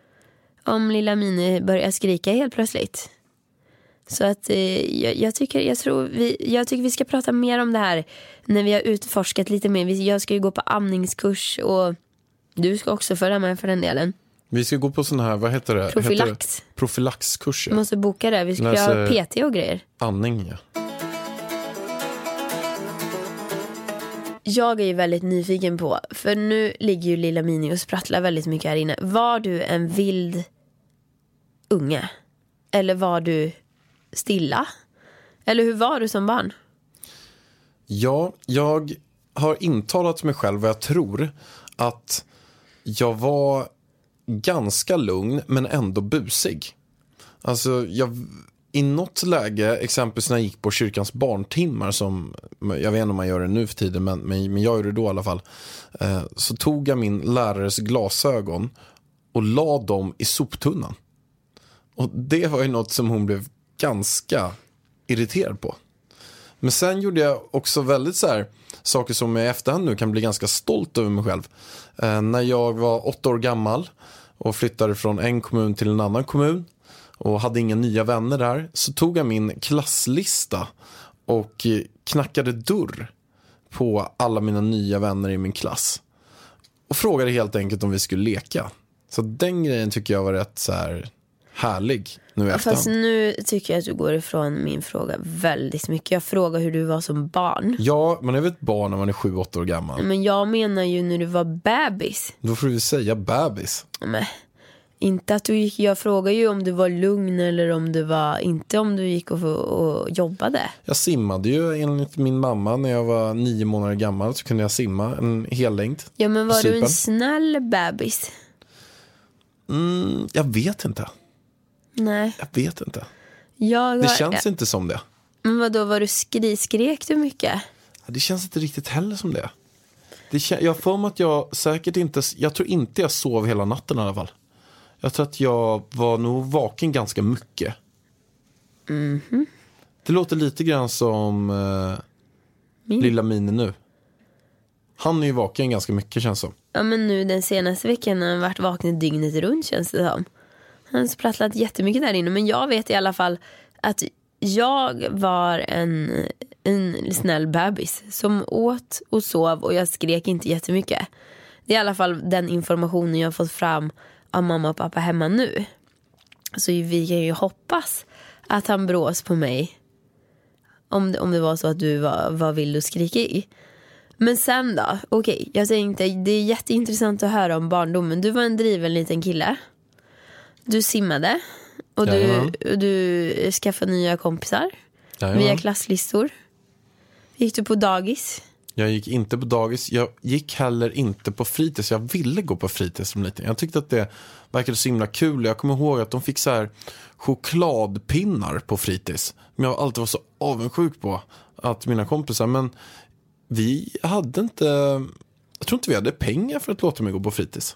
Om lilla Mini börjar skrika helt plötsligt. Så att eh, jag, jag, tycker, jag, tror vi, jag tycker vi ska prata mer om det här när vi har utforskat lite mer. Jag ska ju gå på amningskurs och du ska också följa med för den delen. Vi ska gå på sån här, vad heter det? Profylax. Heter det? Profylaxkurser. Vi måste boka det, vi ska Läser ha P T och grejer. Andning, ja. Jag är ju väldigt nyfiken på, för nu ligger ju lilla Mini och sprattlar väldigt mycket här inne. Var du en vild unge? Eller var du stilla? Eller hur var du som barn? Ja, jag har intalat mig själv vad jag tror att jag var ganska lugn men ändå busig. Alltså jag, i något läge, exempelvis när jag gick på kyrkans barntimmar, som jag vet inte om man gör det nu för tiden, men, men jag gör det då i alla fall, eh, så tog jag min lärares glasögon och la dem i soptunnan. Och det var ju något som hon blev ganska irriterad på. Men sen gjorde jag också väldigt så här saker som jag i efterhand nu kan bli ganska stolt över mig själv. Eh, när jag var åtta år gammal och flyttade från en kommun till en annan kommun och hade inga nya vänner där, så tog jag min klasslista och knackade dörr på alla mina nya vänner i min klass. Och frågade helt enkelt om vi skulle leka. Så den grejen tycker jag var rätt så här härlig nu i efterhand. Fast nu tycker jag att du går ifrån min fråga väldigt mycket. Jag frågar hur du var som barn. Ja, man är väl ett barn när man är sju åtta år gammal. Men jag menar ju när du var bebis. Då får du säga bebis. Men Inte att du gick, jag frågar ju om du var lugn eller om du var, inte om du gick och, och jobbade. Jag simmade ju enligt min mamma när jag var nio månader gammal, så kunde jag simma en hel längd. Ja, men var Sypen. du en snäll bebis? Mm, jag vet inte. Nej. Jag vet inte. Jag Det var, känns inte som det. Men vadå, var du skri, skrek du mycket? Det känns inte riktigt heller som det. det kän- jag får mig att jag säkert inte, jag tror inte jag sov hela natten i alla fall. Jag tror att jag var nog vaken ganska mycket. Mhm. Det låter lite grann som eh, Min? lilla Mini nu. Han är ju vaken ganska mycket, känns som. Ja, men nu den senaste veckan har han varit vaken dygnet runt, känns det som. Han har sprattlat jättemycket där inne. Men jag vet i alla fall att jag var en, en snäll bebis som åt och sov och jag skrek inte jättemycket. Det är i alla fall den informationen jag har fått fram av mamma och pappa hemma nu. Så vi kan ju hoppas att han brås på mig om det, om det var så att du var, var vild och skrikig. Men sen då, okej, okay, jag tänkte, det är jätteintressant att höra om barndomen. Du var en driven liten kille. Du simmade. Och du, Jajamän. du skaffade nya kompisar. Jajamän. Via klasslistor. Gick du på dagis? Jag gick inte på dagis. Jag gick heller inte på fritids. Jag ville gå på fritids som liten. Jag tyckte att det verkade så himla kul. Jag kommer ihåg att de fick så här chokladpinnar på fritids. Men jag alltid var så avundsjuk på att mina kompisar. Men vi hade inte... Jag tror inte vi hade pengar för att låta mig gå på fritids.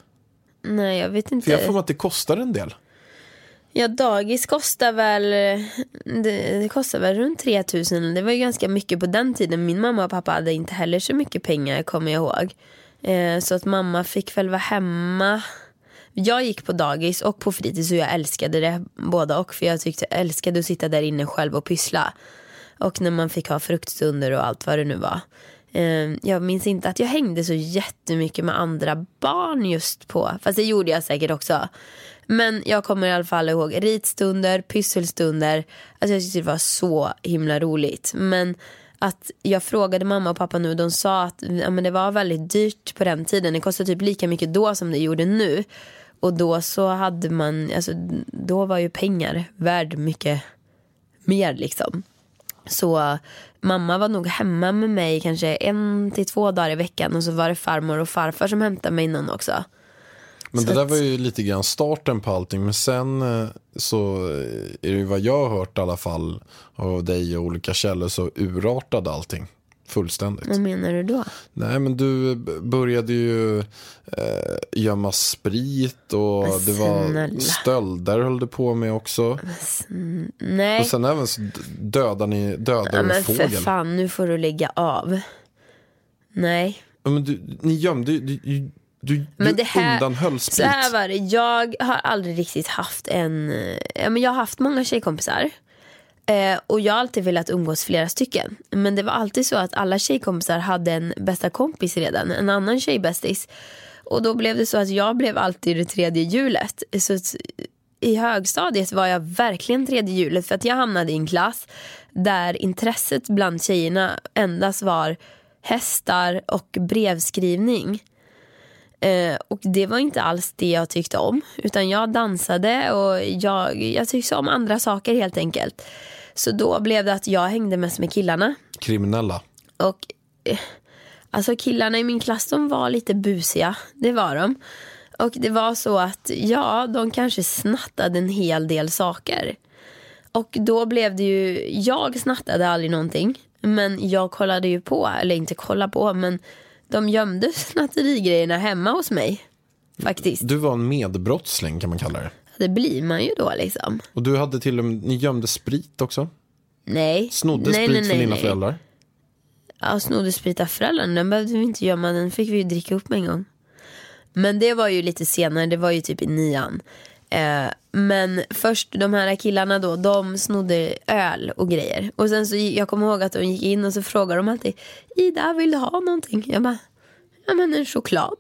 Nej, jag vet inte. För jag får mig att det kostar en del. Ja, dagis kostar väl det, det kostar väl runt tre tusen. Det var ju ganska mycket på den tiden. Min mamma och pappa hade inte heller så mycket pengar, kommer jag ihåg. eh, Så att mamma fick väl vara hemma. Jag gick på dagis och på fritids och jag älskade det båda. Och för jag tyckte jag älskade att sitta där inne själv och pyssla. Och när man fick ha fruktstunder och allt vad det nu var. eh, Jag minns inte att jag hängde så jättemycket med andra barn just på. Fast det gjorde jag säkert också. Men jag kommer i alla fall ihåg ritstunder, pysselstunder. Alltså jag tyckte det var så himla roligt. Men att jag frågade mamma och pappa nu. De sa att ja, men det var väldigt dyrt på den tiden. Det kostade typ lika mycket då som det gjorde nu. Och då så hade man, alltså då var ju pengar värd mycket mer liksom. Så mamma var nog hemma med mig kanske en till två dagar i veckan. Och så var det farmor och farfar som hämtade mig innan också. Men Så det där att- var ju lite grann starten på allting. Men sen eh, så är det ju vad jag har hört i alla fall av dig och olika källor, så urartade allting fullständigt. Vad menar du då? Nej, men du b- började ju eh, gömma sprit och Men det var snälla. stölder höll du på med också. Nej. Och sen även så d- dödar ni dödar Ja, en men fågel. för fan, nu får du lägga av. Nej. Ja, men du, ni gömde du, du, du, Men du det här, undanhöll så sprit. här var det. Jag har aldrig riktigt haft en... Ja, men jag har haft många tjejkompisar. Eh, och jag har alltid velat umgås flera stycken. Men det var alltid så att alla tjejkompisar hade en bästa kompis redan. En annan tjejbästis. Och då blev det så att jag blev alltid det tredje hjulet. Så att i högstadiet var jag verkligen tredje hjulet. För att jag hamnade i en klass där intresset bland tjejerna endast var hästar och brevskrivning. Eh, och det var inte alls det jag tyckte om. Utan jag dansade och jag, jag tyckte om andra saker helt enkelt. Så då blev det att jag hängde mest med killarna. Kriminella. Och eh, alltså killarna i min klass, de var lite busiga. Det var de. Och det var så att ja, de kanske snattade en hel del saker. Och då blev det ju, jag snattade aldrig någonting. Men jag kollade ju på, eller inte kolla på, men de gömde snatterigrejerna hemma hos mig. Faktiskt. Du var en medbrottsling kan man kalla det. Det blir man ju då liksom. Och du hade till och med, ni gömde sprit också. Nej. Snodde nej, sprit nej, från nej, dina nej. föräldrar. Ja, snodde sprit av föräldrarna. Den behövde vi inte gömma, den fick vi ju dricka upp med en gång. Men det var ju lite senare, det var ju typ i nian. Eh, men först de här killarna då, de snodde öl och grejer. Och sen så, jag kommer ihåg att de gick in och så frågade de alltid: Ida, vill du ha någonting? Jag bara, ja men en choklad.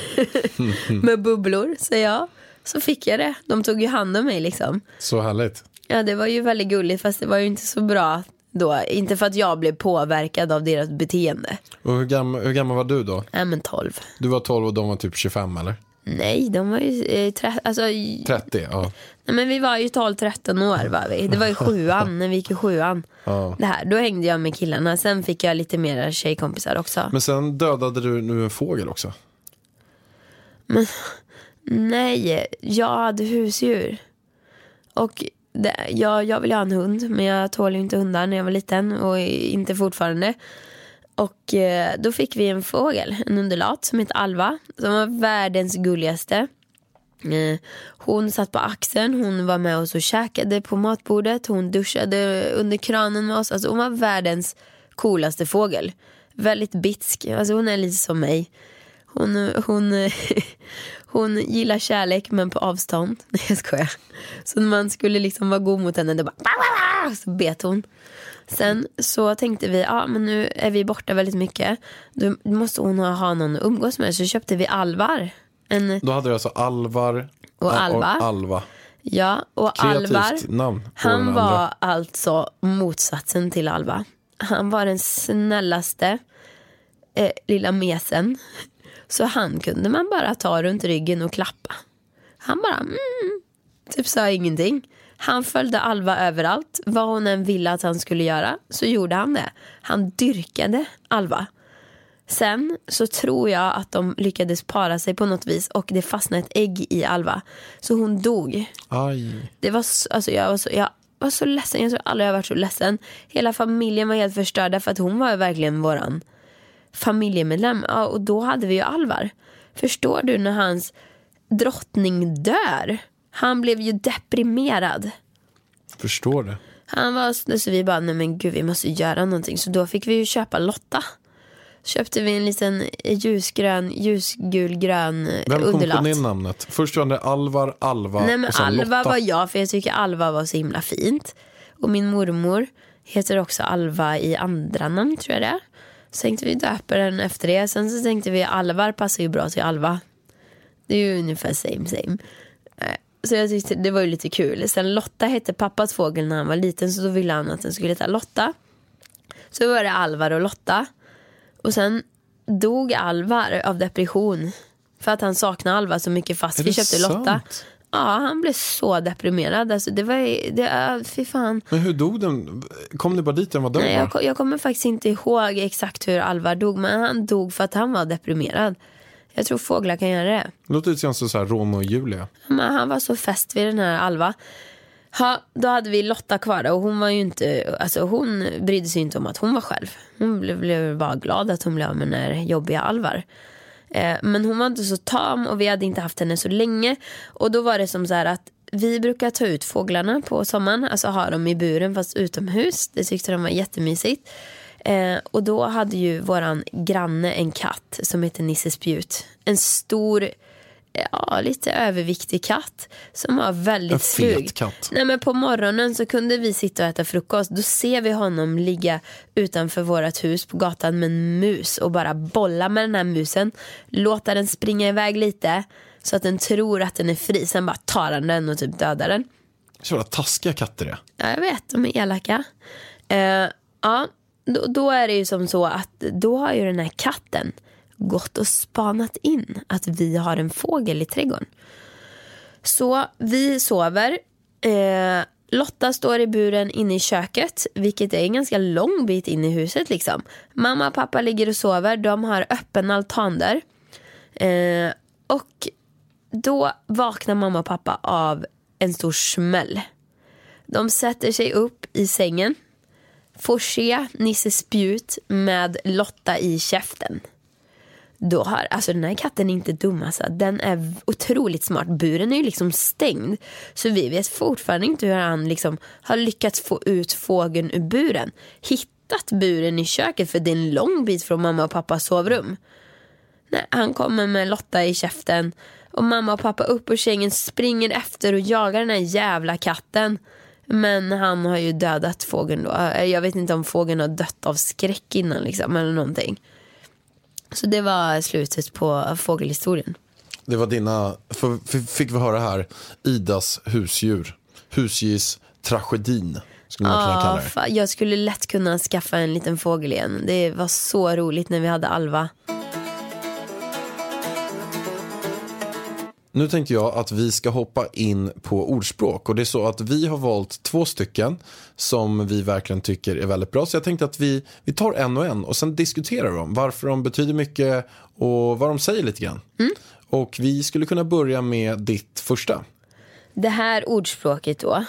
Med bubblor, säger jag. Så fick jag det. De tog ju hand om mig liksom. Så härligt. Ja, det var ju väldigt gulligt, fast det var ju inte så bra då. Inte för att jag blev påverkad av deras beteende. Och hur gammal, hur gammal var du då? Ja, men tolv. Du var tolv och de var typ tjugofem eller? Nej, de var ju eh, tre, alltså, trettio, ja. Nej, men vi var ju tolv tretton år var vi. Det var ju sjuan, när vi gick i sjuan. Ja. Det här, då hängde jag med killarna. Sen fick jag lite mer tjejkompisar också. Men sen dödade du nu en fågel också. Men nej, jag hade husdjur. Och det, jag, jag ville ha en hund, men jag tål ju inte hundar när jag var liten. Och inte fortfarande. Och eh, då fick vi en fågel, en undulat som heter Alva. Som var världens gulligaste. Eh, hon satt på axeln, hon var med oss och käkade på matbordet. Hon duschade under kranen med oss. Alltså hon var världens coolaste fågel. Väldigt bitsk, alltså hon är lite som mig. Hon, hon, hon gillar kärlek men på avstånd. Nej, jag skojar. Så när man skulle liksom vara god mot henne, då bara, så bet hon. Sen så tänkte vi, ja men nu är vi borta väldigt mycket. Då måste hon ha, ha någon att umgås med. Så köpte vi Alvar. En... Då hade du alltså Alvar och Alva. Och Alva. Ja, och Kreativt Alvar, namn på han den var andra. alltså motsatsen till Alva. Han var den snällaste eh, lilla mesen. Så han kunde man bara ta runt ryggen och klappa. Han bara, mm, typ sa ingenting. Han följde Alva överallt. Vad hon än ville att han skulle göra, så gjorde han det. Han dyrkade Alva. Sen så tror jag att de lyckades para sig på något vis. Och det fastnade ett ägg i Alva. Så hon dog. Aj. Det var så, alltså jag var så, jag var så ledsen. Jag tror aldrig jag varit så ledsen. Hela familjen var helt förstörd. För att hon var verkligen våran familjemedlem. Ja, och då hade vi ju Alvar. Förstår du när hans drottning dör? Han blev ju deprimerad. Förstår det. Han var så vi bara, nej men gud, vi måste göra någonting. Så då fick vi ju köpa Lotta. Köpte vi en liten ljusgrön, ljusgulgrön Vem kom underlat. på det namnet? Först var det Alvar, Alva Nej, men och sen Alva Lotta. var jag, för jag tycker Alva var så himla fint. Och min mormor heter också Alva i andra namn, tror jag det är. Så tänkte vi döpa den efter det. Sen så tänkte vi Alvar passar ju bra till Alva. Det är ju ungefär same same. Så jag tyckte det var ju lite kul. Sen Lotta hette pappas fågel när han var liten. Så då ville han att den skulle heta Lotta. Så var det Alvar och Lotta. Och sen dog Alvar av depression. För att han saknade Alva så mycket, fast vi köpte sant? Lotta. Ja, han blev så deprimerad. Alltså, det var, det, fy fan. Men hur dog den? Kom ni bara dit den var död? Nej, jag, jag kommer faktiskt inte ihåg exakt hur Alvar dog. Men han dog för att han var deprimerad. Jag tror fåglar kan göra det. Det låter lite som så här Romeo och Julia. Men han var så fäst vid den här Alva. Ha, då hade vi Lotta kvar och hon var ju inte, alltså hon brydde sig inte om att hon var själv. Hon blev, blev bara glad att hon blev med den här jobbiga Alvar. Eh, men hon var inte så tam och vi hade inte haft henne så länge. Och då var det som så här att vi brukar ta ut fåglarna på sommaren. Alltså ha dem i buren fast utomhus. Det tyckte de var jättemysigt. Eh, och då hade ju våran granne en katt som heter Nisse Spjut. En stor, ja, lite överviktig katt som var väldigt en fet slug. katt. Nej, men på morgonen så kunde vi sitta och äta frukost. Då ser vi honom ligga utanför vårat hus på gatan med en mus och bara bolla med den här musen. Låta den springa iväg lite så att den tror att den är fri. Sen bara tar han den och typ dödar den. Så var det taskiga katter det. Ja, jag vet, de är elaka. Eh, ja, då, då är det ju som så att då har ju den här katten gått och spanat in att vi har en fågel i trädgården. Så vi sover. Eh, Lotta står i buren inne i köket, vilket är en ganska lång bit in i huset liksom. Mamma och pappa ligger och sover. De har öppen altan där. Eh, och då vaknar mamma och pappa av en stor smäll. De sätter sig upp i sängen. Får se Nisse Spjut med Lotta i käften. Då har, alltså den här katten är inte dum alltså. Den är otroligt smart. Buren är ju liksom stängd. Så vi vet fortfarande inte hur han liksom har lyckats få ut fågeln ur buren. Hittat buren i köket, för det är en lång bit från mamma och pappas sovrum. Nej, han kommer med Lotta i käften. Och mamma och pappa upp ur sängen springer efter och jagar den här jävla katten. Men han har ju dödat fågeln då. Jag vet inte om fågeln har dött av skräck innan liksom, eller någonting. Så det var slutet på fågelhistorien. Det var dina, för, fick vi höra här, Idas husdjur. Husdjurs tragedin, skulle man kunna kalla det. Fa- jag skulle lätt kunna skaffa en liten fågel igen. Det var så roligt när vi hade Alva. Nu tänkte jag att vi ska hoppa in på ordspråk. Och det är så att vi har valt två stycken som vi verkligen tycker är väldigt bra. Så jag tänkte att vi, vi tar en och en och sen diskuterar de varför de betyder mycket och vad de säger lite grann. Mm. Och vi skulle kunna börja med ditt första. Det här ordspråket då,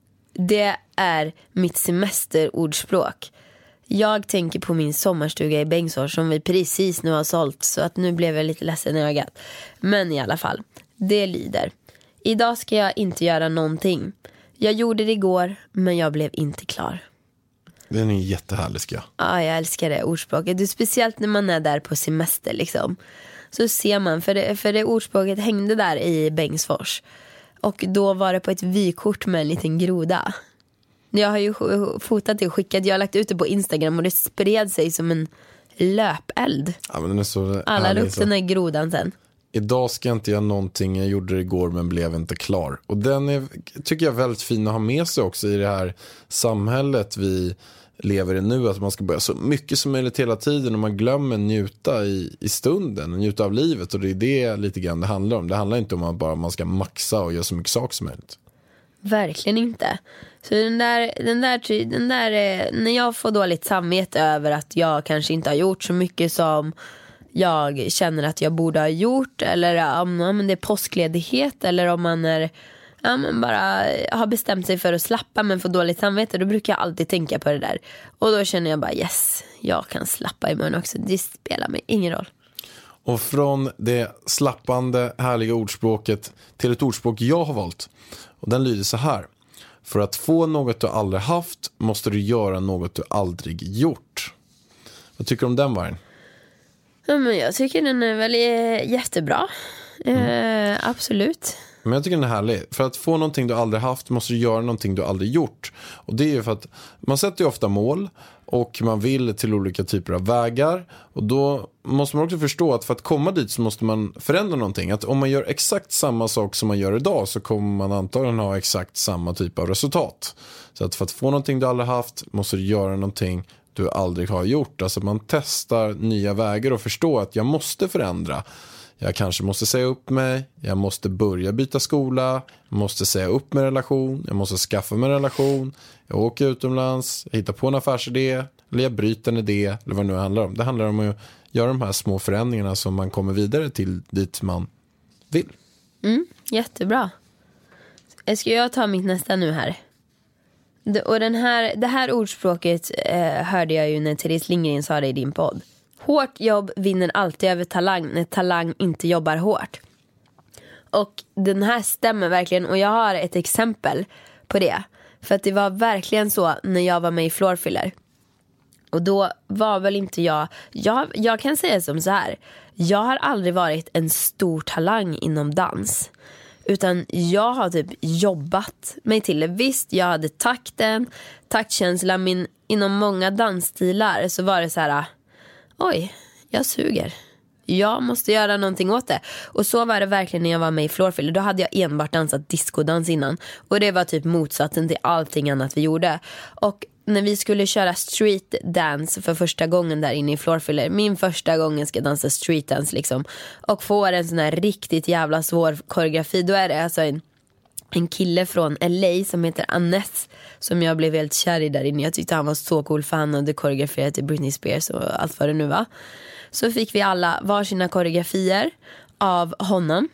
det är mitt semesterordspråk. Jag tänker på min sommarstuga i Bengtsfors som vi precis nu har sålt, så att nu blev jag lite ledsen i ögat. Men i alla fall, det lyder: idag ska jag inte göra någonting. Jag gjorde det igår, men jag blev inte klar. Den är jättehärlig, ska jag. Ja, jag älskar det ordspråket. Det är speciellt när man är där på semester liksom. Så ser man, för det, för det ordspråket hängde där i Bengtsfors. Och då var det på ett vykort med en liten groda. Jag har ju fotat det och skickat. Jag har lagt ut det på Instagram och det spred sig som en löpeld. Ja, men den är så alla härlig, la upp så. den här grodan sen. Idag ska jag inte göra någonting, jag gjorde det igår men blev inte klar. Och den är, tycker jag är väldigt fin att ha med sig också i det här samhället vi lever i nu. Att man ska börja så mycket som möjligt hela tiden och man glömmer njuta i, i stunden, njuta av livet. Och det är det lite grann det handlar om. Det handlar inte om att bara man ska maxa och göra så mycket saker som möjligt. Verkligen inte. Så den där, den där, den där när jag får dåligt samvete över att jag kanske inte har gjort så mycket som jag känner att jag borde ha gjort, eller om, om det är påskledighet eller om man är, ja, men bara har bestämt sig för att slappa men får dåligt samvete, då brukar jag alltid tänka på det där. Och då känner jag bara yes, jag kan slappa imorgon också. Det spelar mig ingen roll. Och från det slappande härliga ordspråket till ett ordspråk jag har valt. Och den lyder så här: för att få något du aldrig haft måste du göra något du aldrig gjort. Vad tycker du om den, Vargen? Ja, men jag tycker den är väl jättebra. Mm. Eh, absolut. Men jag tycker den är härlig. För att få någonting du aldrig haft måste du göra någonting du aldrig gjort. Och det är ju för att man sätter ju ofta mål och man vill till olika typer av vägar. Och då måste man också förstå att för att komma dit så måste man förändra någonting. Att om man gör exakt samma sak som man gör idag så kommer man antagligen ha exakt samma typ av resultat. Så att för att få någonting du aldrig haft måste du göra någonting du aldrig har gjort. Alltså man testar nya vägar och förstår att jag måste förändra. Jag kanske måste säga upp mig, jag måste börja byta skola, jag måste säga upp med relation, jag måste skaffa mig en relation, jag åker utomlands, jag hittar på en affärsidé, eller jag bryter en idé, eller vad det nu handlar om. Det handlar om att göra de här små förändringarna som man kommer vidare till dit man vill. Mm, jättebra. Ska jag ta mitt nästa nu här? Och den här, det här ordspråket eh, hörde jag ju när Therese Lindgren sa det i din podd. Hårt jobb vinner alltid över talang när talang inte jobbar hårt. Och den här stämmer verkligen. Och jag har ett exempel på det. För att det var verkligen så när jag var med i Floorfiller. Och då var väl inte jag, jag... Jag kan säga som så här. Jag har aldrig varit en stor talang inom dans. Utan jag har typ jobbat mig till det. Visst, jag hade takten, taktkänsla. Men inom många dansstilar så var det så här: oj, jag suger. Jag måste göra någonting åt det. Och så var det verkligen när jag var med i Floorfiller. Då hade jag enbart dansat diskodans innan. Och det var typ motsatsen till allting annat vi gjorde. Och när vi skulle köra street dance för första gången där inne i Floorfiller. Min första gången ska jag dansa street dance liksom. Och få en sån här riktigt jävla svår koreografi. Då är det alltså en, en kille från L A som heter Annette, som jag blev helt kär i där inne. Jag tyckte han var så cool för han hade koreograferat till Britney Spears och allt vad det nu var. Så fick vi alla varsina koreografier av honom.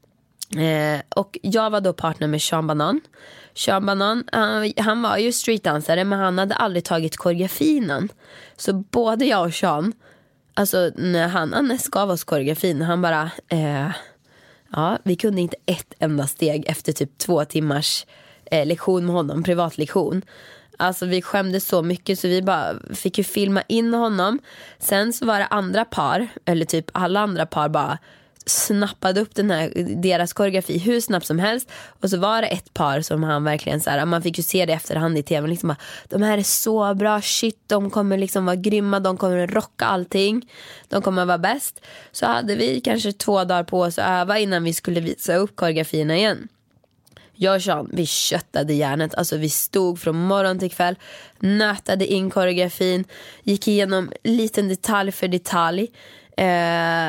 Eh, och jag var då partner med Sean Banan. Sean Banan, han, han var ju streetdansare, men han hade aldrig tagit koreografin. Så både jag och Sean, alltså när han Annette gav oss koreografin, han bara eh, ja, vi kunde inte ett enda steg efter typ två timmars eh, lektion med honom, privatlektion. Alltså vi skämdes så mycket så vi bara fick ju filma in honom. Sen så var det andra par, eller typ alla andra par bara snappade upp den här, deras koreografi hur snabbt som helst. Och så var det ett par som han verkligen så här, man fick ju se det efterhand i tv liksom bara, de här är så bra, shit, de kommer liksom vara grymma, de kommer rocka allting, de kommer vara bäst. Så hade vi kanske två dagar på oss att öva innan vi skulle visa upp koreografierna igen. Jag och Sean, vi köttade hjärnet. Alltså vi stod från morgon till kväll, nötade in koreografin, gick igenom liten detalj för detalj. Eh,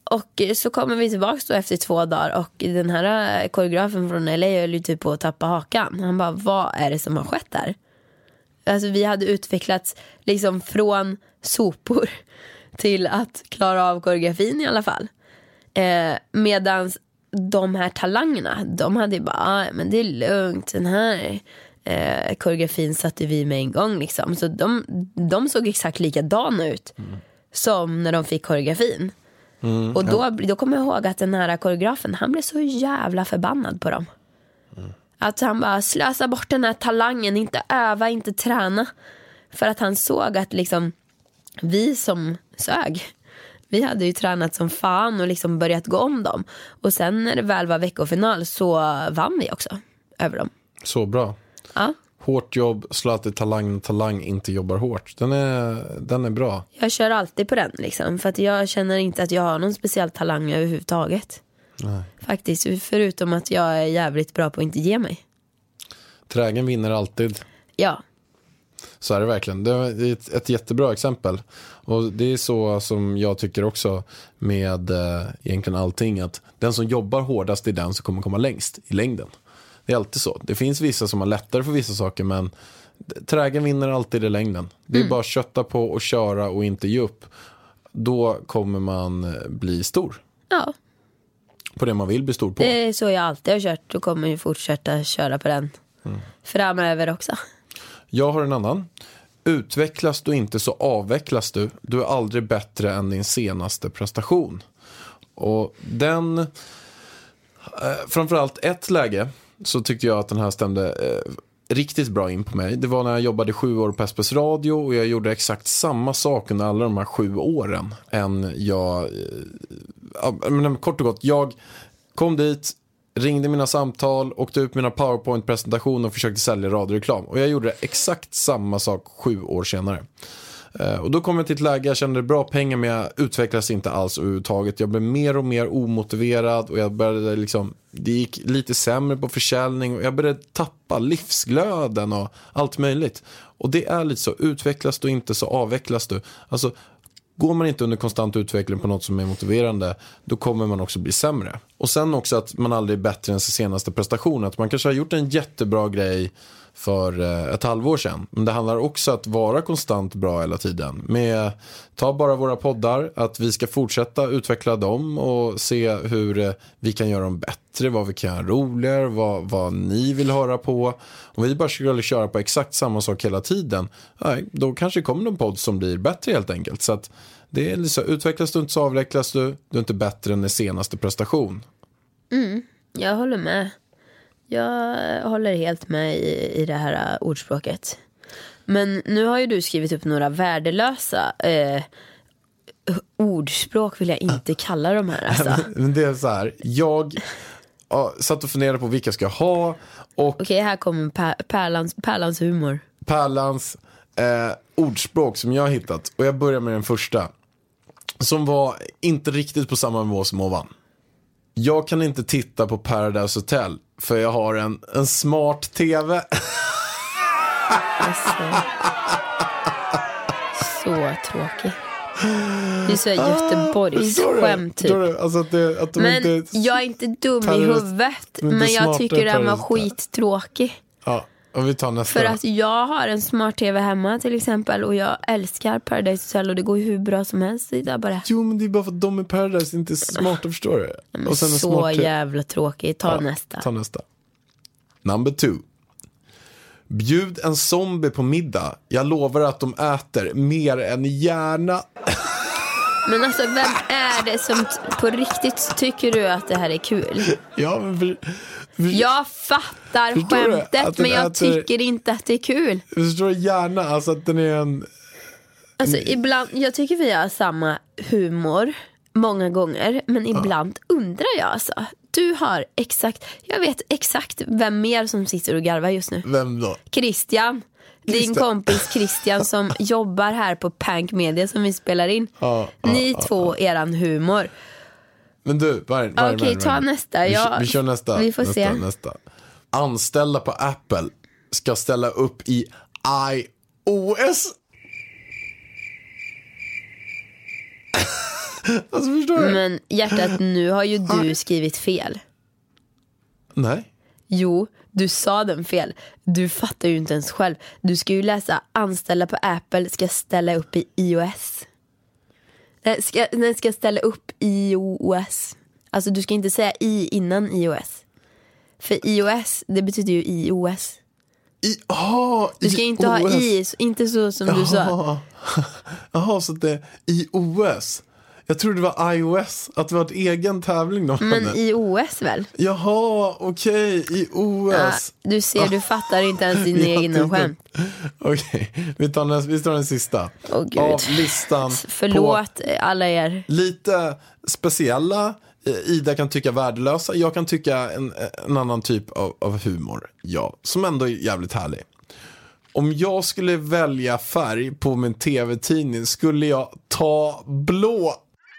och så kommer vi tillbaka då efter två dagar. Och den här koreografen från L A höll ju typ på att tappa hakan. Han bara, vad är det som har skett där? Alltså vi hade utvecklats liksom från sopor till att klara av koreografin i alla fall. Eh, medans de här talangerna, de hade ju bara, ah, men det är lugnt, den här eh, koreografin satte vi med en gång liksom. Så de, de såg exakt likadana ut mm. som när de fick koreografin. Mm, och då, ja. då kommer jag ihåg att den här koreografen, han blev så jävla förbannad på dem. Mm. Att han bara slösa bort den här talangen, inte öva, inte träna. För att han såg att liksom vi som sög, vi hade ju tränat som fan och liksom börjat gå om dem. Och sen när det väl var veckofinal så vann vi också över dem. Så bra. Ja. Hårt jobb, slå att det talang, talang inte jobbar hårt. Den är, den är bra. Jag kör alltid på den liksom. För att jag känner inte att jag har någon speciell talang överhuvudtaget. Nej. Faktiskt, förutom att jag är jävligt bra på att inte ge mig. Trägen vinner alltid. Ja. Så är det verkligen. Det är ett, ett jättebra exempel. Och det är så som jag tycker också med eh, egentligen allting. Att den som jobbar hårdast är den som kommer komma längst i längden. Det är alltid så. Det finns vissa som har lättare för vissa saker, men trägen vinner alltid i längden. Det är mm. bara att kötta på och köra och inte ge upp. Då kommer man bli stor. Ja. På det man vill bli stor på. Det är så jag alltid har kört och kommer ju fortsätta köra på den. Mm. Framöver också. Jag har en annan. Utvecklas du inte så avvecklas du. Du är aldrig bättre än din senaste prestation. Och den... Eh, framförallt ett läge så tyckte jag att den här stämde eh, riktigt bra in på mig. Det var när jag jobbade sju år på S P S Radio och jag gjorde exakt samma sak under alla de här sju åren. Än jag... Eh, men kort och gott, jag kom dit, ringde mina samtal, åkte ut mina PowerPoint-presentationer och försökte sälja radioreklam. Och jag gjorde exakt samma sak sju år senare. Uh, och då kom jag till ett läge, jag kände bra pengar men jag utvecklades inte alls överhuvudtaget. Jag blev mer och mer omotiverad och jag började liksom, det gick lite sämre på försäljning och jag började tappa livsglöden och allt möjligt. Och det är lite så, utvecklas du inte så avvecklas du. Alltså, går man inte under konstant utveckling på något som är motiverande, då kommer man också bli sämre. Och sen också att man aldrig är bättre än sin senaste prestation. Att man kanske har gjort en jättebra grej för ett halvår sedan. Men det handlar också att vara konstant bra hela tiden. Med, ta bara våra poddar, att vi ska fortsätta utveckla dem och se hur vi kan göra dem bättre, vad vi kan göra roligare, vad, vad ni vill höra på. Om vi bara skulle köra på exakt samma sak hela tiden, nej, då kanske kommer någon podd som blir bättre helt enkelt. Så att det är liksom, utvecklas du inte så avvecklas du, du är inte bättre än den senaste prestation. Mm, jag håller med. Jag håller helt med i, i det här ordspråket. Men nu har ju du skrivit upp några värdelösa eh, ordspråk vill jag inte kalla de här. Alltså. Men det är så här, jag ja, satt och funderade på vilka ska jag ha. Okej, okay, här kommer per, Pärlans, Pärlans humor. Pärlans eh, ordspråk som jag har hittat. Och jag börjar med den första. Som var inte riktigt på samma nivå som ovan. Jag kan inte titta på Paradise Hotel för jag har en, en smart tv. Alltså. Så tråkigt. Det är så Göteborgs ah, skämt typ. Alltså att det, att de men inte, jag är inte dum i huvudet. Men jag tycker den var skittråkig. Ja, och vi tar nästa. För att jag har en smart tv hemma till exempel. Och jag älskar Paradise Hotel. Och det går ju hur bra som helst. Det är bara... Jo, men det är bara för att de är Paradise inte smarta, förstår du? Men och sen så smart jävla tråkigt. Ta ja, nästa. Ta nästa. Number two. Bjud en zombie på middag. Jag lovar att de äter mer än gärna. Men alltså, vem är det som t- på riktigt tycker du att det här är kul? Ja, men för, för, jag fattar skämtet, men jag äter, tycker inte att det är kul. Förstår du gärna, alltså att den är en... Alltså, ibland, jag tycker vi har samma humor många gånger, men ibland ja. undrar jag alltså. Du har exakt, jag vet exakt vem mer som sitter och garvar just nu. Vem då? Christian. Din kompis Christian som jobbar här på Pank Media som vi spelar in. Ja, ja, Ni ja, två, ja. eran humor. Men du, var, var, Okej, okay, ta nästa. Vi, jag, vi kör nästa. Vi får nästa, se. Nästa. Anställda på Apple ska ställa upp i iOS. Alltså förstår du? Men hjärtat, nu har ju du skrivit fel. Nej. Jo, du sa den fel. Du fattar ju inte ens själv. Du ska ju läsa anställda på Apple ska ställa upp i iOS. Nej, ska, nej, ska ställa upp i iOS. Alltså du ska inte säga i innan iOS. För iOS, det betyder ju iOS. I, aha, Du ska inte ha i, inte så som du sa. Jaha, så det är iOS. Jag trodde det var iOS, att det var ett egen tävling då. Men iOS väl? Jaha, okej, okay, iOS. Ja, du ser, du fattar inte ens dina egna skämt. Okej, okay. vi, tar den, vi tar den sista. Åh, Gud. Av listan. Förlåt på alla er. Lite speciella, Ida kan tycka värdelösa. Jag kan tycka en, en annan typ av, av humor. Ja, som ändå är jävligt härlig. Om jag skulle välja färg på min tv-tidning skulle jag ta blå.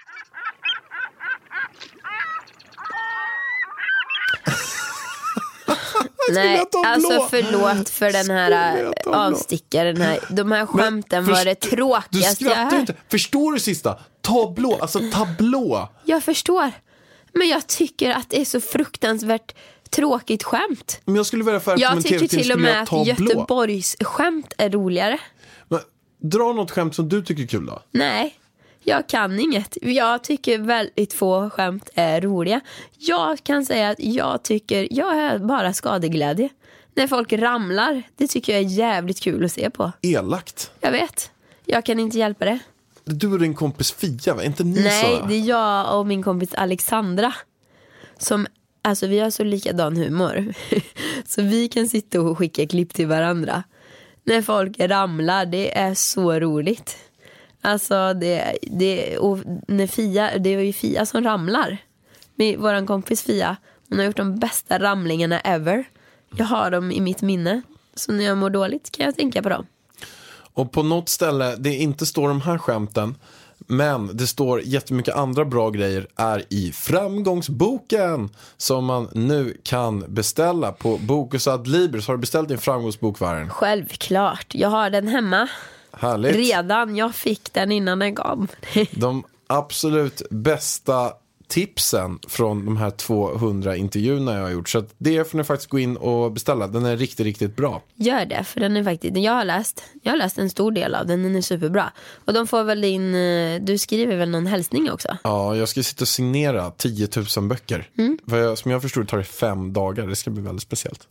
Nej, alltså förlåt för den här avstickaren här. De här skämten Men, var det tråkigaste jag hört. Inte. Förstår du sista? Ta blå, alltså tablå. Jag förstår. Men jag tycker att det är så fruktansvärt tråkigt skämt. Men jag skulle välja färg på min tv-tidning. Jag tycker till och med att Göteborgs blå. Skämt är roligare. Men, dra något skämt som du tycker är kul då. Nej, jag kan inget. Jag tycker väldigt få skämt är roliga. Jag kan säga att jag tycker jag är bara skadeglädje. När folk ramlar, det tycker jag är jävligt kul att se på. Elakt. Jag vet, jag kan inte hjälpa det. Du och din kompis Fia, va? Inte ni? Nej, så? det är jag och min kompis Alexandra. Som, alltså vi har så likadan humor. Så vi kan sitta och skicka klipp till varandra. När folk ramlar, det är så roligt. Alltså det, det och när Fia, det är ju Fia som ramlar. Med våran kompis Fia. Hon har gjort de bästa ramlingarna ever. Jag har dem i mitt minne. Så när jag mår dåligt kan jag tänka på dem. Och på något ställe, det inte står de här skämten, men det står jättemycket andra bra grejer är i framgångsboken som man nu kan beställa på Bokus Adlibris. Har du beställt din framgångsbok, Varen? Självklart, jag har den hemma. Härligt. Redan, jag fick den innan den kom. De absolut bästa tipsen från de här tvåhundra intervjuerna jag har gjort. Så att det får ni faktiskt gå in och beställa. Den är riktigt, riktigt bra. Gör det, för den är faktiskt, jag har läst Jag har läst en stor del av den, den är superbra. Och de får väl in, du skriver väl någon hälsning också? Ja, jag ska sitta och signera tio tusen böcker. Mm. För jag, som jag förstår tar det fem dagar. Det ska bli väldigt speciellt.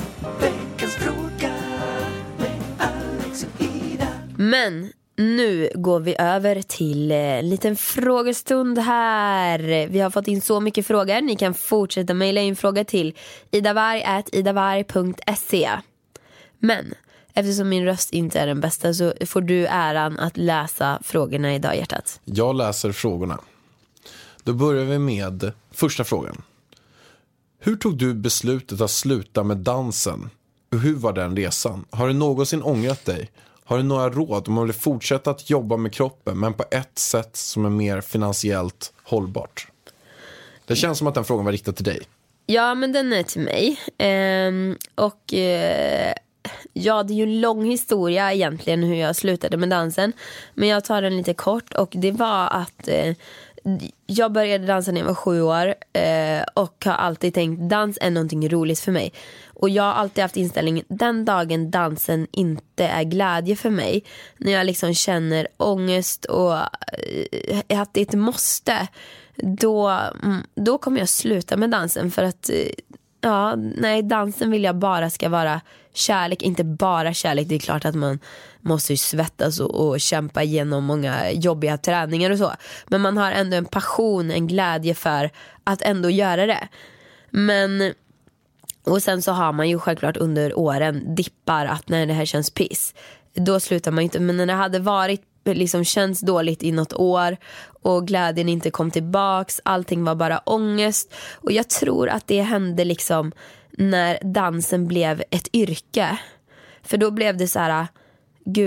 Men nu går vi över till en liten frågestund här. Vi har fått in så mycket frågor. Ni kan fortsätta mejla in frågor till idavarg at idavarg punkt se. Men eftersom min röst inte är den bästa så får du äran att läsa frågorna idag, hjärtat. Jag läser frågorna. Då börjar vi med första frågan. Hur tog du beslutet att sluta med dansen? Och hur var den resan? Har du någonsin ångrat dig? Har du några råd om man vill fortsätta att jobba med kroppen men på ett sätt som är mer finansiellt hållbart? Det känns som att den frågan var riktad till dig. Ja, men den är till mig. Ehm, och eh, ja, det är ju en lång historia egentligen hur jag slutade med dansen. Men jag tar den lite kort. Och det var att eh, jag började dansa när jag var sju år. Eh, och har alltid tänkt dans är någonting roligt för mig. Och jag har alltid haft inställningen, den dagen dansen inte är glädje för mig, när jag liksom känner ångest och att det är ett måste, då, då kommer jag sluta med dansen. För att, ja, nej, dansen vill jag bara ska vara kärlek, inte bara kärlek. Det är klart att man måste ju svettas och, och kämpa igenom många jobbiga träningar och så. Men man har ändå en passion, en glädje för att ändå göra det. Men... Och sen så har man ju självklart under åren dippar att när det här känns piss, då slutar man inte. Men när det hade varit liksom känns dåligt i något år och glädjen inte kom tillbaks, allting var bara ångest. Och jag tror att det hände liksom när dansen blev ett yrke. För då blev det så här, gud,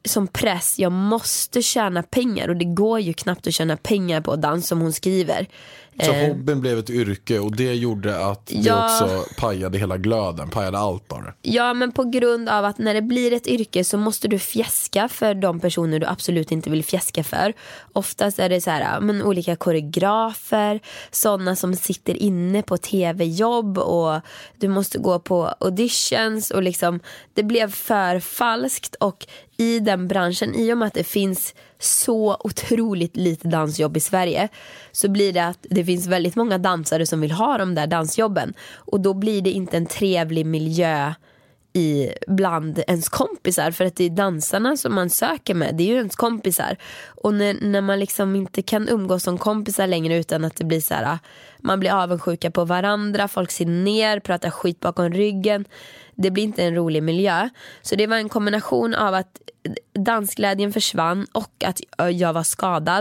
som press, jag måste tjäna pengar. Och det går ju knappt att tjäna pengar på dans som hon skriver. Så eh, hobbyn blev ett yrke och det gjorde att det Ja. också pajade hela glöden, pajade allt bara. Ja, men på grund av att när det blir ett yrke så måste du fjäska för de personer du absolut inte vill fjäska för. Oftast är det så här, men olika koreografer, sådana som sitter inne på tv-jobb och du måste gå på auditions och liksom, det blev för falskt. Och i den branschen, i och med att det finns så otroligt lite dansjobb i Sverige, så blir det att det finns väldigt många dansare som vill ha de där dansjobben. Och då blir det inte en trevlig miljö i bland ens kompisar, för att det är dansarna som man söker med, det är ju ens kompisar. Och när, när man liksom inte kan umgås som kompisar längre utan att det blir så här, man blir avundsjuka på varandra, folk ser ner, pratar skit bakom ryggen, det blir inte en rolig miljö. Så det var en kombination av att dansglädjen försvann och att jag var skadad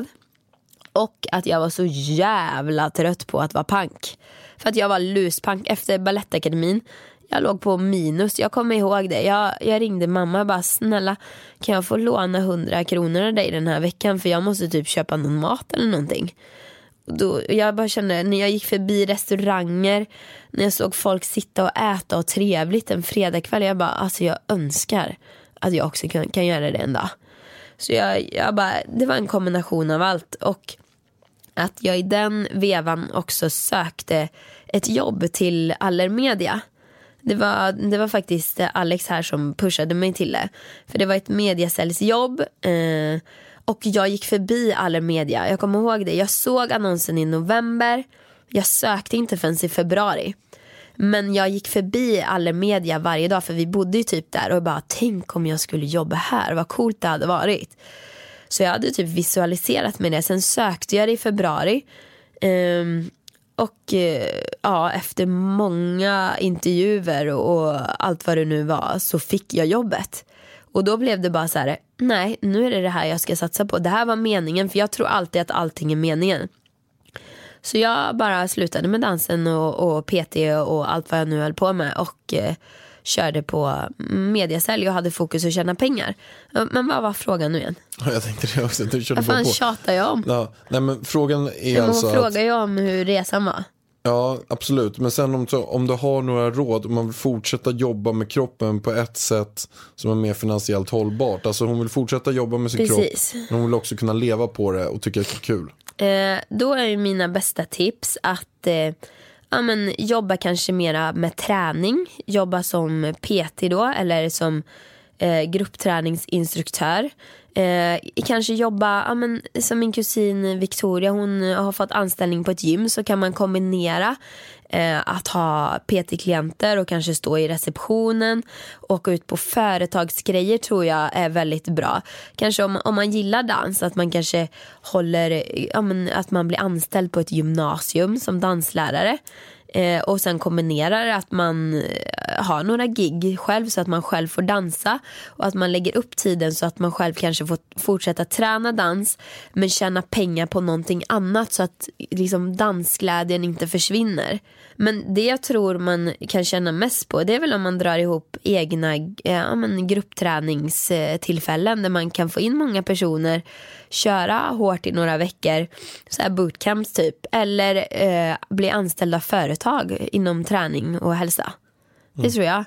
och att jag var så jävla trött på att vara pank. För att jag var luspank efter Balettakademin. Jag låg på minus, jag kommer ihåg det. Jag, jag ringde mamma och bara, snälla, kan jag få låna hundra kronor av dig den här veckan? För jag måste typ köpa någon mat eller någonting. Och då, jag bara kände, när jag gick förbi restauranger, när jag såg folk sitta och äta och trevligt en fredagkväll, jag bara, alltså jag önskar att jag också kan, kan göra det en dag. Så jag, jag bara, det var en kombination av allt. Och att jag i den vevan också sökte ett jobb till Allermedia. Det var, det var faktiskt Alex här som pushade mig till det. För det var ett mediasäljsjobb. Eh, och jag gick förbi Allermedia. Jag kommer ihåg det. Jag såg annonsen i november. Jag sökte inte förrän i februari. Men jag gick förbi Allermedia varje dag. För vi bodde ju typ där. Och bara, tänk om jag skulle jobba här. Vad coolt det hade varit. Så jag hade typ visualiserat med det. Sen sökte jag det i februari. Um, och ja, efter många intervjuer och allt vad det nu var, så fick jag jobbet. Och då blev det bara så här, nej, nu är det det här jag ska satsa på. Det här var meningen, för jag tror alltid att allting är meningen. Så jag bara slutade med dansen och, och P T och allt vad jag nu höll på med. Och eh, körde på mediasälj och hade fokus att tjäna pengar. Men vad var frågan nu igen? Jag tänkte det också. Du körde vad fan på. tjatar jag om? Ja, nej, men frågan är Men alltså hon att... frågar ju om hur resan var. Ja, absolut. Men sen om, om du har några råd, om man vill fortsätta jobba med kroppen på ett sätt som är mer finansiellt hållbart. Alltså hon vill fortsätta jobba med sin Precis. kropp, men hon vill också kunna leva på det och tycka att det är kul. Eh, då är ju mina bästa tips att eh, ja, men, jobba kanske mera med träning. Jobba som P T då, eller som eh, gruppträningsinstruktör. Eh, kanske jobba, ja, men, som min kusin Victoria, hon har fått anställning på ett gym, så kan man kombinera eh, att ha P T-klienter och kanske stå i receptionen, åka ut på företagsgrejer tror jag är väldigt bra. Kanske om, om man gillar dans, att man kanske håller, ja, men, att man blir anställd på ett gymnasium som danslärare. Eh, och sen kombinerar att man eh, har några gig själv, så att man själv får dansa, och att man lägger upp tiden så att man själv kanske får fortsätta träna dans men tjäna pengar på någonting annat, så att liksom dansglädjen inte försvinner. Men det jag tror man kan känna mest på, det är väl om man drar ihop egna eh, ja, men gruppträningstillfällen där man kan få in många personer, köra hårt i några veckor, så här bootcamps typ, eller eh, bli anställda av företag inom träning och hälsa. Det mm. tror jag.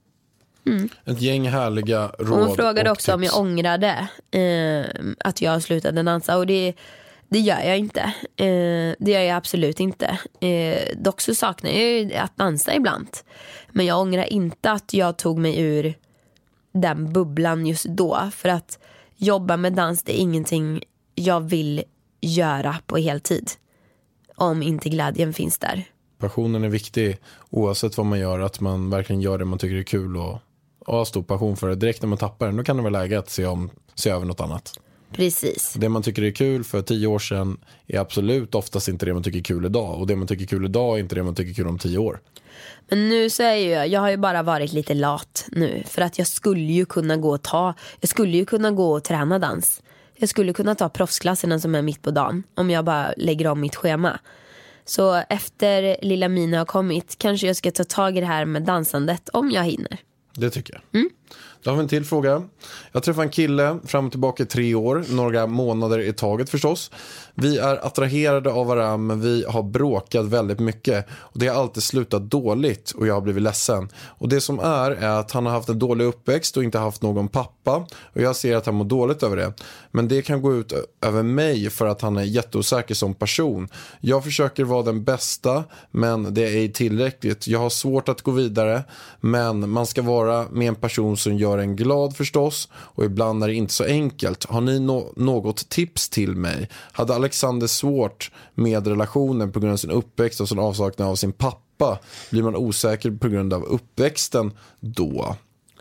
Mm. Ett gäng härliga råd. Och hon frågade och också tips. om jag ångrade eh, att jag slutade dansa, och det, det gör jag inte. Eh, det gör jag absolut inte. Eh, dock så saknar jag ju att dansa ibland. Men jag ångrar inte att jag tog mig ur den bubblan just då. För att jobba med dans, det är ingenting jag vill göra på heltid. Om inte glädjen finns där. Passionen är viktig oavsett vad man gör, att man verkligen gör det man tycker är kul och, och har stor passion för det. Direkt när man tappar den, då kan det vara läge att se, om, se över något annat. Precis. Det man tycker är kul för tio år sedan är absolut oftast inte det man tycker är kul idag. Och det man tycker är kul idag är inte det man tycker är kul om tio år. Men nu så är jag, jag har ju bara varit lite lat nu. För att jag skulle ju kunna gå och ta, jag skulle ju kunna gå och träna dans. Jag skulle kunna ta proffsklasserna som är mitt på dagen, om jag bara lägger om mitt schema. Så efter lilla Mina har kommit, kanske jag ska ta tag i det här med dansandet om jag hinner. Det tycker jag. Mm. Då har vi en till fråga. Jag träffade en kille fram och tillbaka i tre år, några månader i taget förstås. Vi är attraherade av varandra, men vi har bråkat väldigt mycket. Och det har alltid slutat dåligt och jag har blivit ledsen. Och det som är är att han har haft en dålig uppväxt och inte haft någon pappa. Och jag ser att han mår dåligt över det. Men det kan gå ut över mig för att han är jätteosäker som person. Jag försöker vara den bästa, men det är ej tillräckligt. Jag har svårt att gå vidare, men man ska vara med en person som gör en glad förstås. Och ibland är det inte så enkelt. Har ni no- något tips till mig? Hade Alexander svårt med relationen på grund av sin uppväxt och sin avsaknad av sin pappa? Blir man osäker på grund av uppväxten då?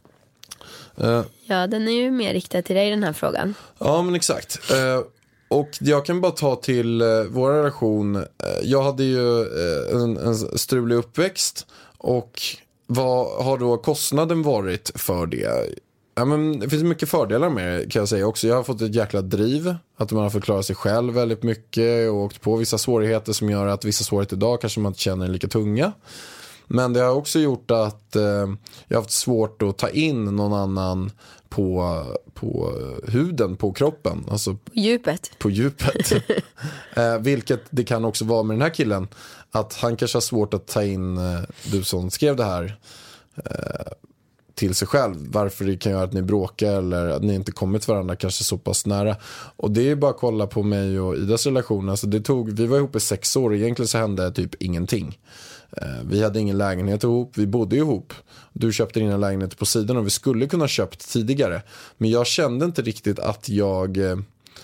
Uh, Ja, den är ju mer riktad till dig, den här frågan. ja, men exakt. Uh, och jag kan bara ta till uh, vår relation. Uh, jag hade ju uh, en, en strulig uppväxt. Och vad har då kostnaden varit för det? Ja, men det finns mycket fördelar med det, kan jag säga också. Jag har fått ett jäkla driv. Att man har förklarat sig själv väldigt mycket. Och åkt på vissa svårigheter som gör att vissa svårigheter idag kanske man inte känner lika tunga. Men det har också gjort att eh, jag har haft svårt att ta in någon annan på, på huden, på kroppen. Alltså På djupet. på djupet. eh, vilket det kan också vara med den här killen. Att han kanske har svårt att ta in, eh, du som skrev det här, eh, till sig själv. Varför det kan göra att ni bråkar eller att ni inte kommit varandra kanske så pass nära. Och det är bara att kolla på mig och Idas relation. Alltså det tog, vi var ihop i sex år och egentligen så hände typ ingenting. Eh, vi hade ingen lägenhet ihop, vi bodde ihop. Du köpte dina lägenheter på sidan och vi skulle kunna köpt tidigare. Men jag kände inte riktigt att jag eh,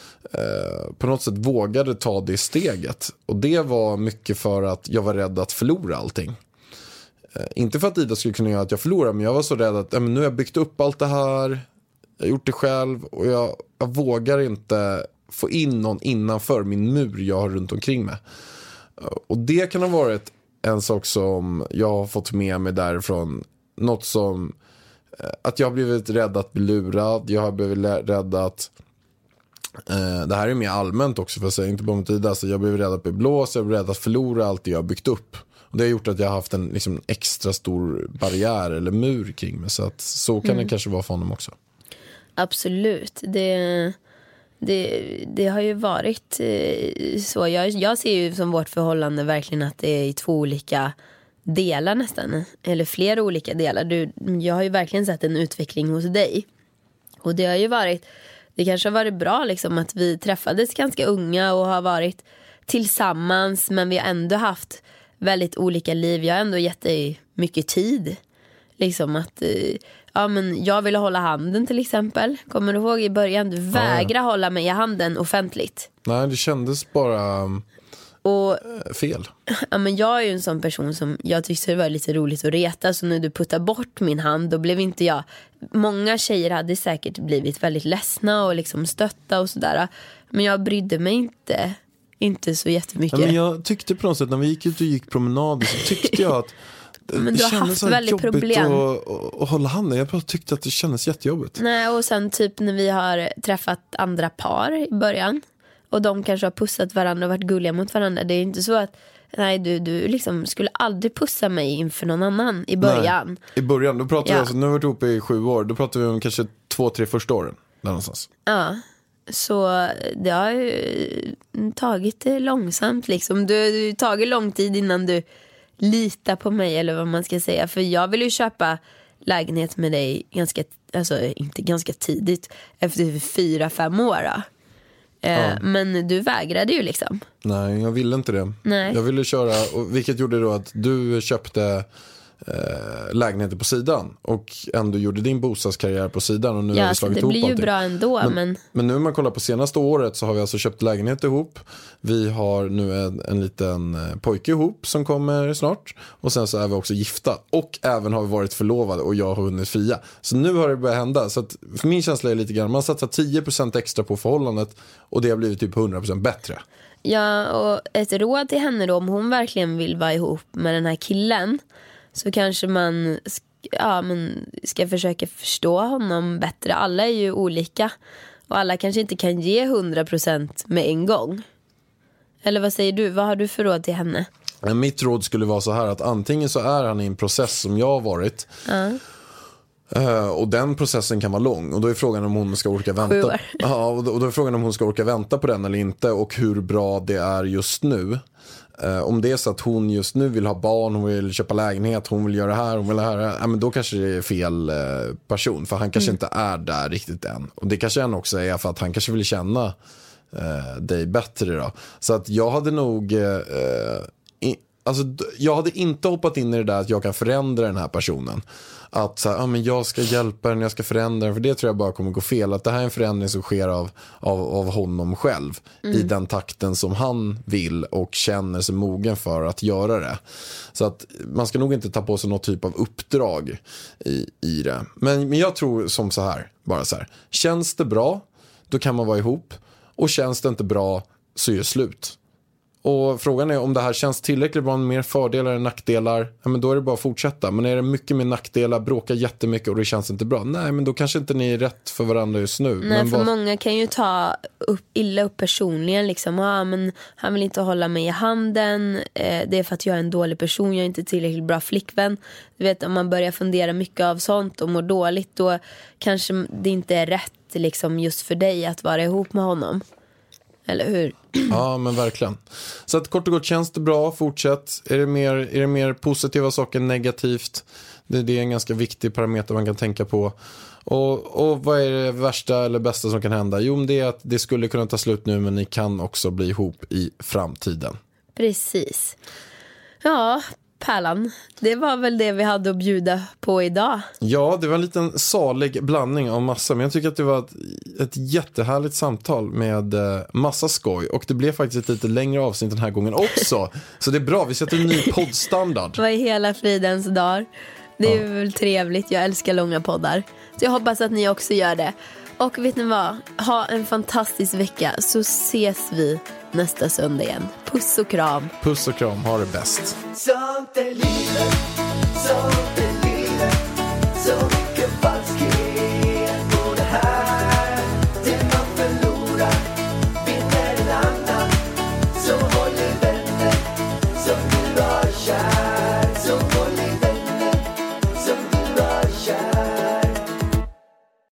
på något sätt vågade ta det steget. Och det var mycket för att jag var rädd att förlora allting. Inte för att Ida skulle kunna göra att jag förlorar, men jag var så rädd att äh, men nu har jag byggt upp allt det här, jag har gjort det själv och jag, jag vågar inte få in någon innanför min mur jag har runt omkring mig. Och det kan ha varit en sak som jag har fått med mig därifrån. Något som att jag har blivit rädd att bli lurad, jag har blivit rädd att eh, det här är mer allmänt också för att säga, inte bara mot Ida, så jag har blivit rädd att bli blåst, jag har blivit rädd att förlora allt det jag har byggt upp. Och det har gjort att jag har haft en liksom, extra stor barriär eller mur kring mig. Så att så kan mm. det kanske vara för honom också. Absolut. Det, det, det har ju varit eh, så. Jag, jag ser ju som vårt förhållande verkligen att det är i två olika delar nästan. Eller flera olika delar. Du, jag har ju verkligen sett en utveckling hos dig. Och det har ju varit, det kanske har varit bra liksom att vi träffades ganska unga och har varit tillsammans. Men vi har ändå haft väldigt olika liv. Jag har ändå gett dig mycket tid. Liksom att ja, men jag ville hålla handen till exempel. Kommer du ihåg i början? Du vägrade ja, ja. hålla mig i handen offentligt. Nej, det kändes bara och, fel. Ja, men jag är ju en sån person som jag tyckte det var lite roligt att reta. Så när du puttar bort min hand, då blev inte jag. Många tjejer hade säkert blivit väldigt ledsna och liksom stötta och sådär. Men jag brydde mig inte. Inte så jättemycket. Ja, men jag tyckte på något sätt när vi gick ut och gick promenader så tyckte jag att det, men du har det kändes haft väldigt jobbigt problem. att, att, att hålla handen. Jag bara tyckte att det kändes jättejobbigt. Nej, och sen typ när vi har träffat andra par i början och de kanske har pussat varandra och varit gulliga mot varandra. Det är inte så att nej, du, du liksom skulle aldrig pussa mig inför någon annan i början. Nej, i början, då pratade ja. vi alltså, nu har vi varit ihop i sju år. Då pratade vi om kanske två, tre första åren. Där någonstans. Ja. Så det har ju tagit det långsamt liksom. Du har tagit lång tid innan du litar på mig eller vad man ska säga. För jag vill ju köpa lägenhet med dig ganska, alltså inte ganska tidigt, efter fyra, fem år då. Eh, ja. Men du vägrade ju liksom. Nej, jag ville inte det. Nej. Jag ville köra, och vilket gjorde då att du köpte eh, lägenheter på sidan och ändå gjorde din bostadskarriär på sidan och nu ja, har vi slagit ihop det blir ju allting. bra ändå. Men, men... men nu om man kollar på senaste året så har vi alltså köpt lägenhet ihop. Vi har nu en, en liten pojke ihop som kommer snart. Och sen så är vi också gifta. Och även har vi varit förlovade och jag har hunnit fria. Så nu har det börjat hända. Så att för min känsla är lite grann, man satsar tio procent extra på förhållandet och det har blivit typ hundra procent bättre. Ja, och ett råd till henne då, om hon verkligen vill vara ihop med den här killen, så kanske man ja, men ska försöka förstå honom bättre. Alla är ju olika och alla kanske inte kan ge hundra procent med en gång. Eller vad säger du? Vad har du för råd till henne? Mitt råd skulle vara så här att antingen så är han i en process som jag har varit. Uh. Uh, och den processen kan vara lång. Och då är frågan om hon ska orka vänta. Ja, och då, och då är frågan om hon ska orka vänta på den eller inte. Och hur bra det är just nu. Uh, om det är så att hon just nu vill ha barn, hon vill köpa lägenhet, hon vill göra det här, hon vill göra det här, ja, men då kanske det är fel uh, person. För han kanske mm. inte är där riktigt än. Och det kanske han också är för att han kanske vill känna uh, dig bättre då. Så att jag hade nog uh, i, alltså, jag hade inte hoppat in i det där att jag kan förändra den här personen. Att så här, ah, men jag ska hjälpa den, jag ska förändra den. För det tror jag bara kommer gå fel. Att det här är en förändring som sker av, av, av honom själv. Mm. I den takten som han vill och känner sig mogen för att göra det. Så att man ska nog inte ta på sig något typ av uppdrag i, i det. Men, men jag tror som så här, bara så här. Känns det bra, då kan man vara ihop. Och känns det inte bra, så är det slut. Och frågan är om det här känns tillräckligt bra med mer fördelar än nackdelar. Ja, men då är det bara att fortsätta. Men är det mycket med nackdelar, bråkar jättemycket och det känns inte bra. Nej, men då kanske inte ni är rätt för varandra just nu. Nej, men för vad... många kan ju ta upp, illa upp personligen. Liksom. Ah, men han vill inte hålla mig i handen. Eh, det är för att jag är en dålig person. Jag är inte tillräckligt bra flickvän. Du vet, om man börjar fundera mycket av sånt och mår dåligt, då kanske det inte är rätt liksom, just för dig att vara ihop med honom. Eller hur? Ja, men verkligen. Så att kort och gott, känns det bra, fortsätt. Är det mer, är det mer positiva saker än negativt? Det, det är en ganska viktig parameter man kan tänka på. Och, och vad är det värsta eller bästa som kan hända? Jo, det är att det skulle kunna ta slut nu, men ni kan också bli ihop i framtiden. Precis. Ja, Pärlan, det var väl det vi hade att bjuda på idag. Ja, det var en liten salig blandning av massa. Men jag tycker att det var ett, ett jättehärligt samtal med eh, massa skoj. Och det blev faktiskt ett lite längre avsnitt den här gången också. Så det är bra, vi sätter en ny poddstandard. Vad är hela fridens dag? Det är ja. väl trevligt, jag älskar långa poddar. Så jag hoppas att ni också gör det. Och vet ni vad? Ha en fantastisk vecka, så ses vi nästa söndag igen. Puss och kram. Puss och kram, ha det bäst. Sånt är livet, sånt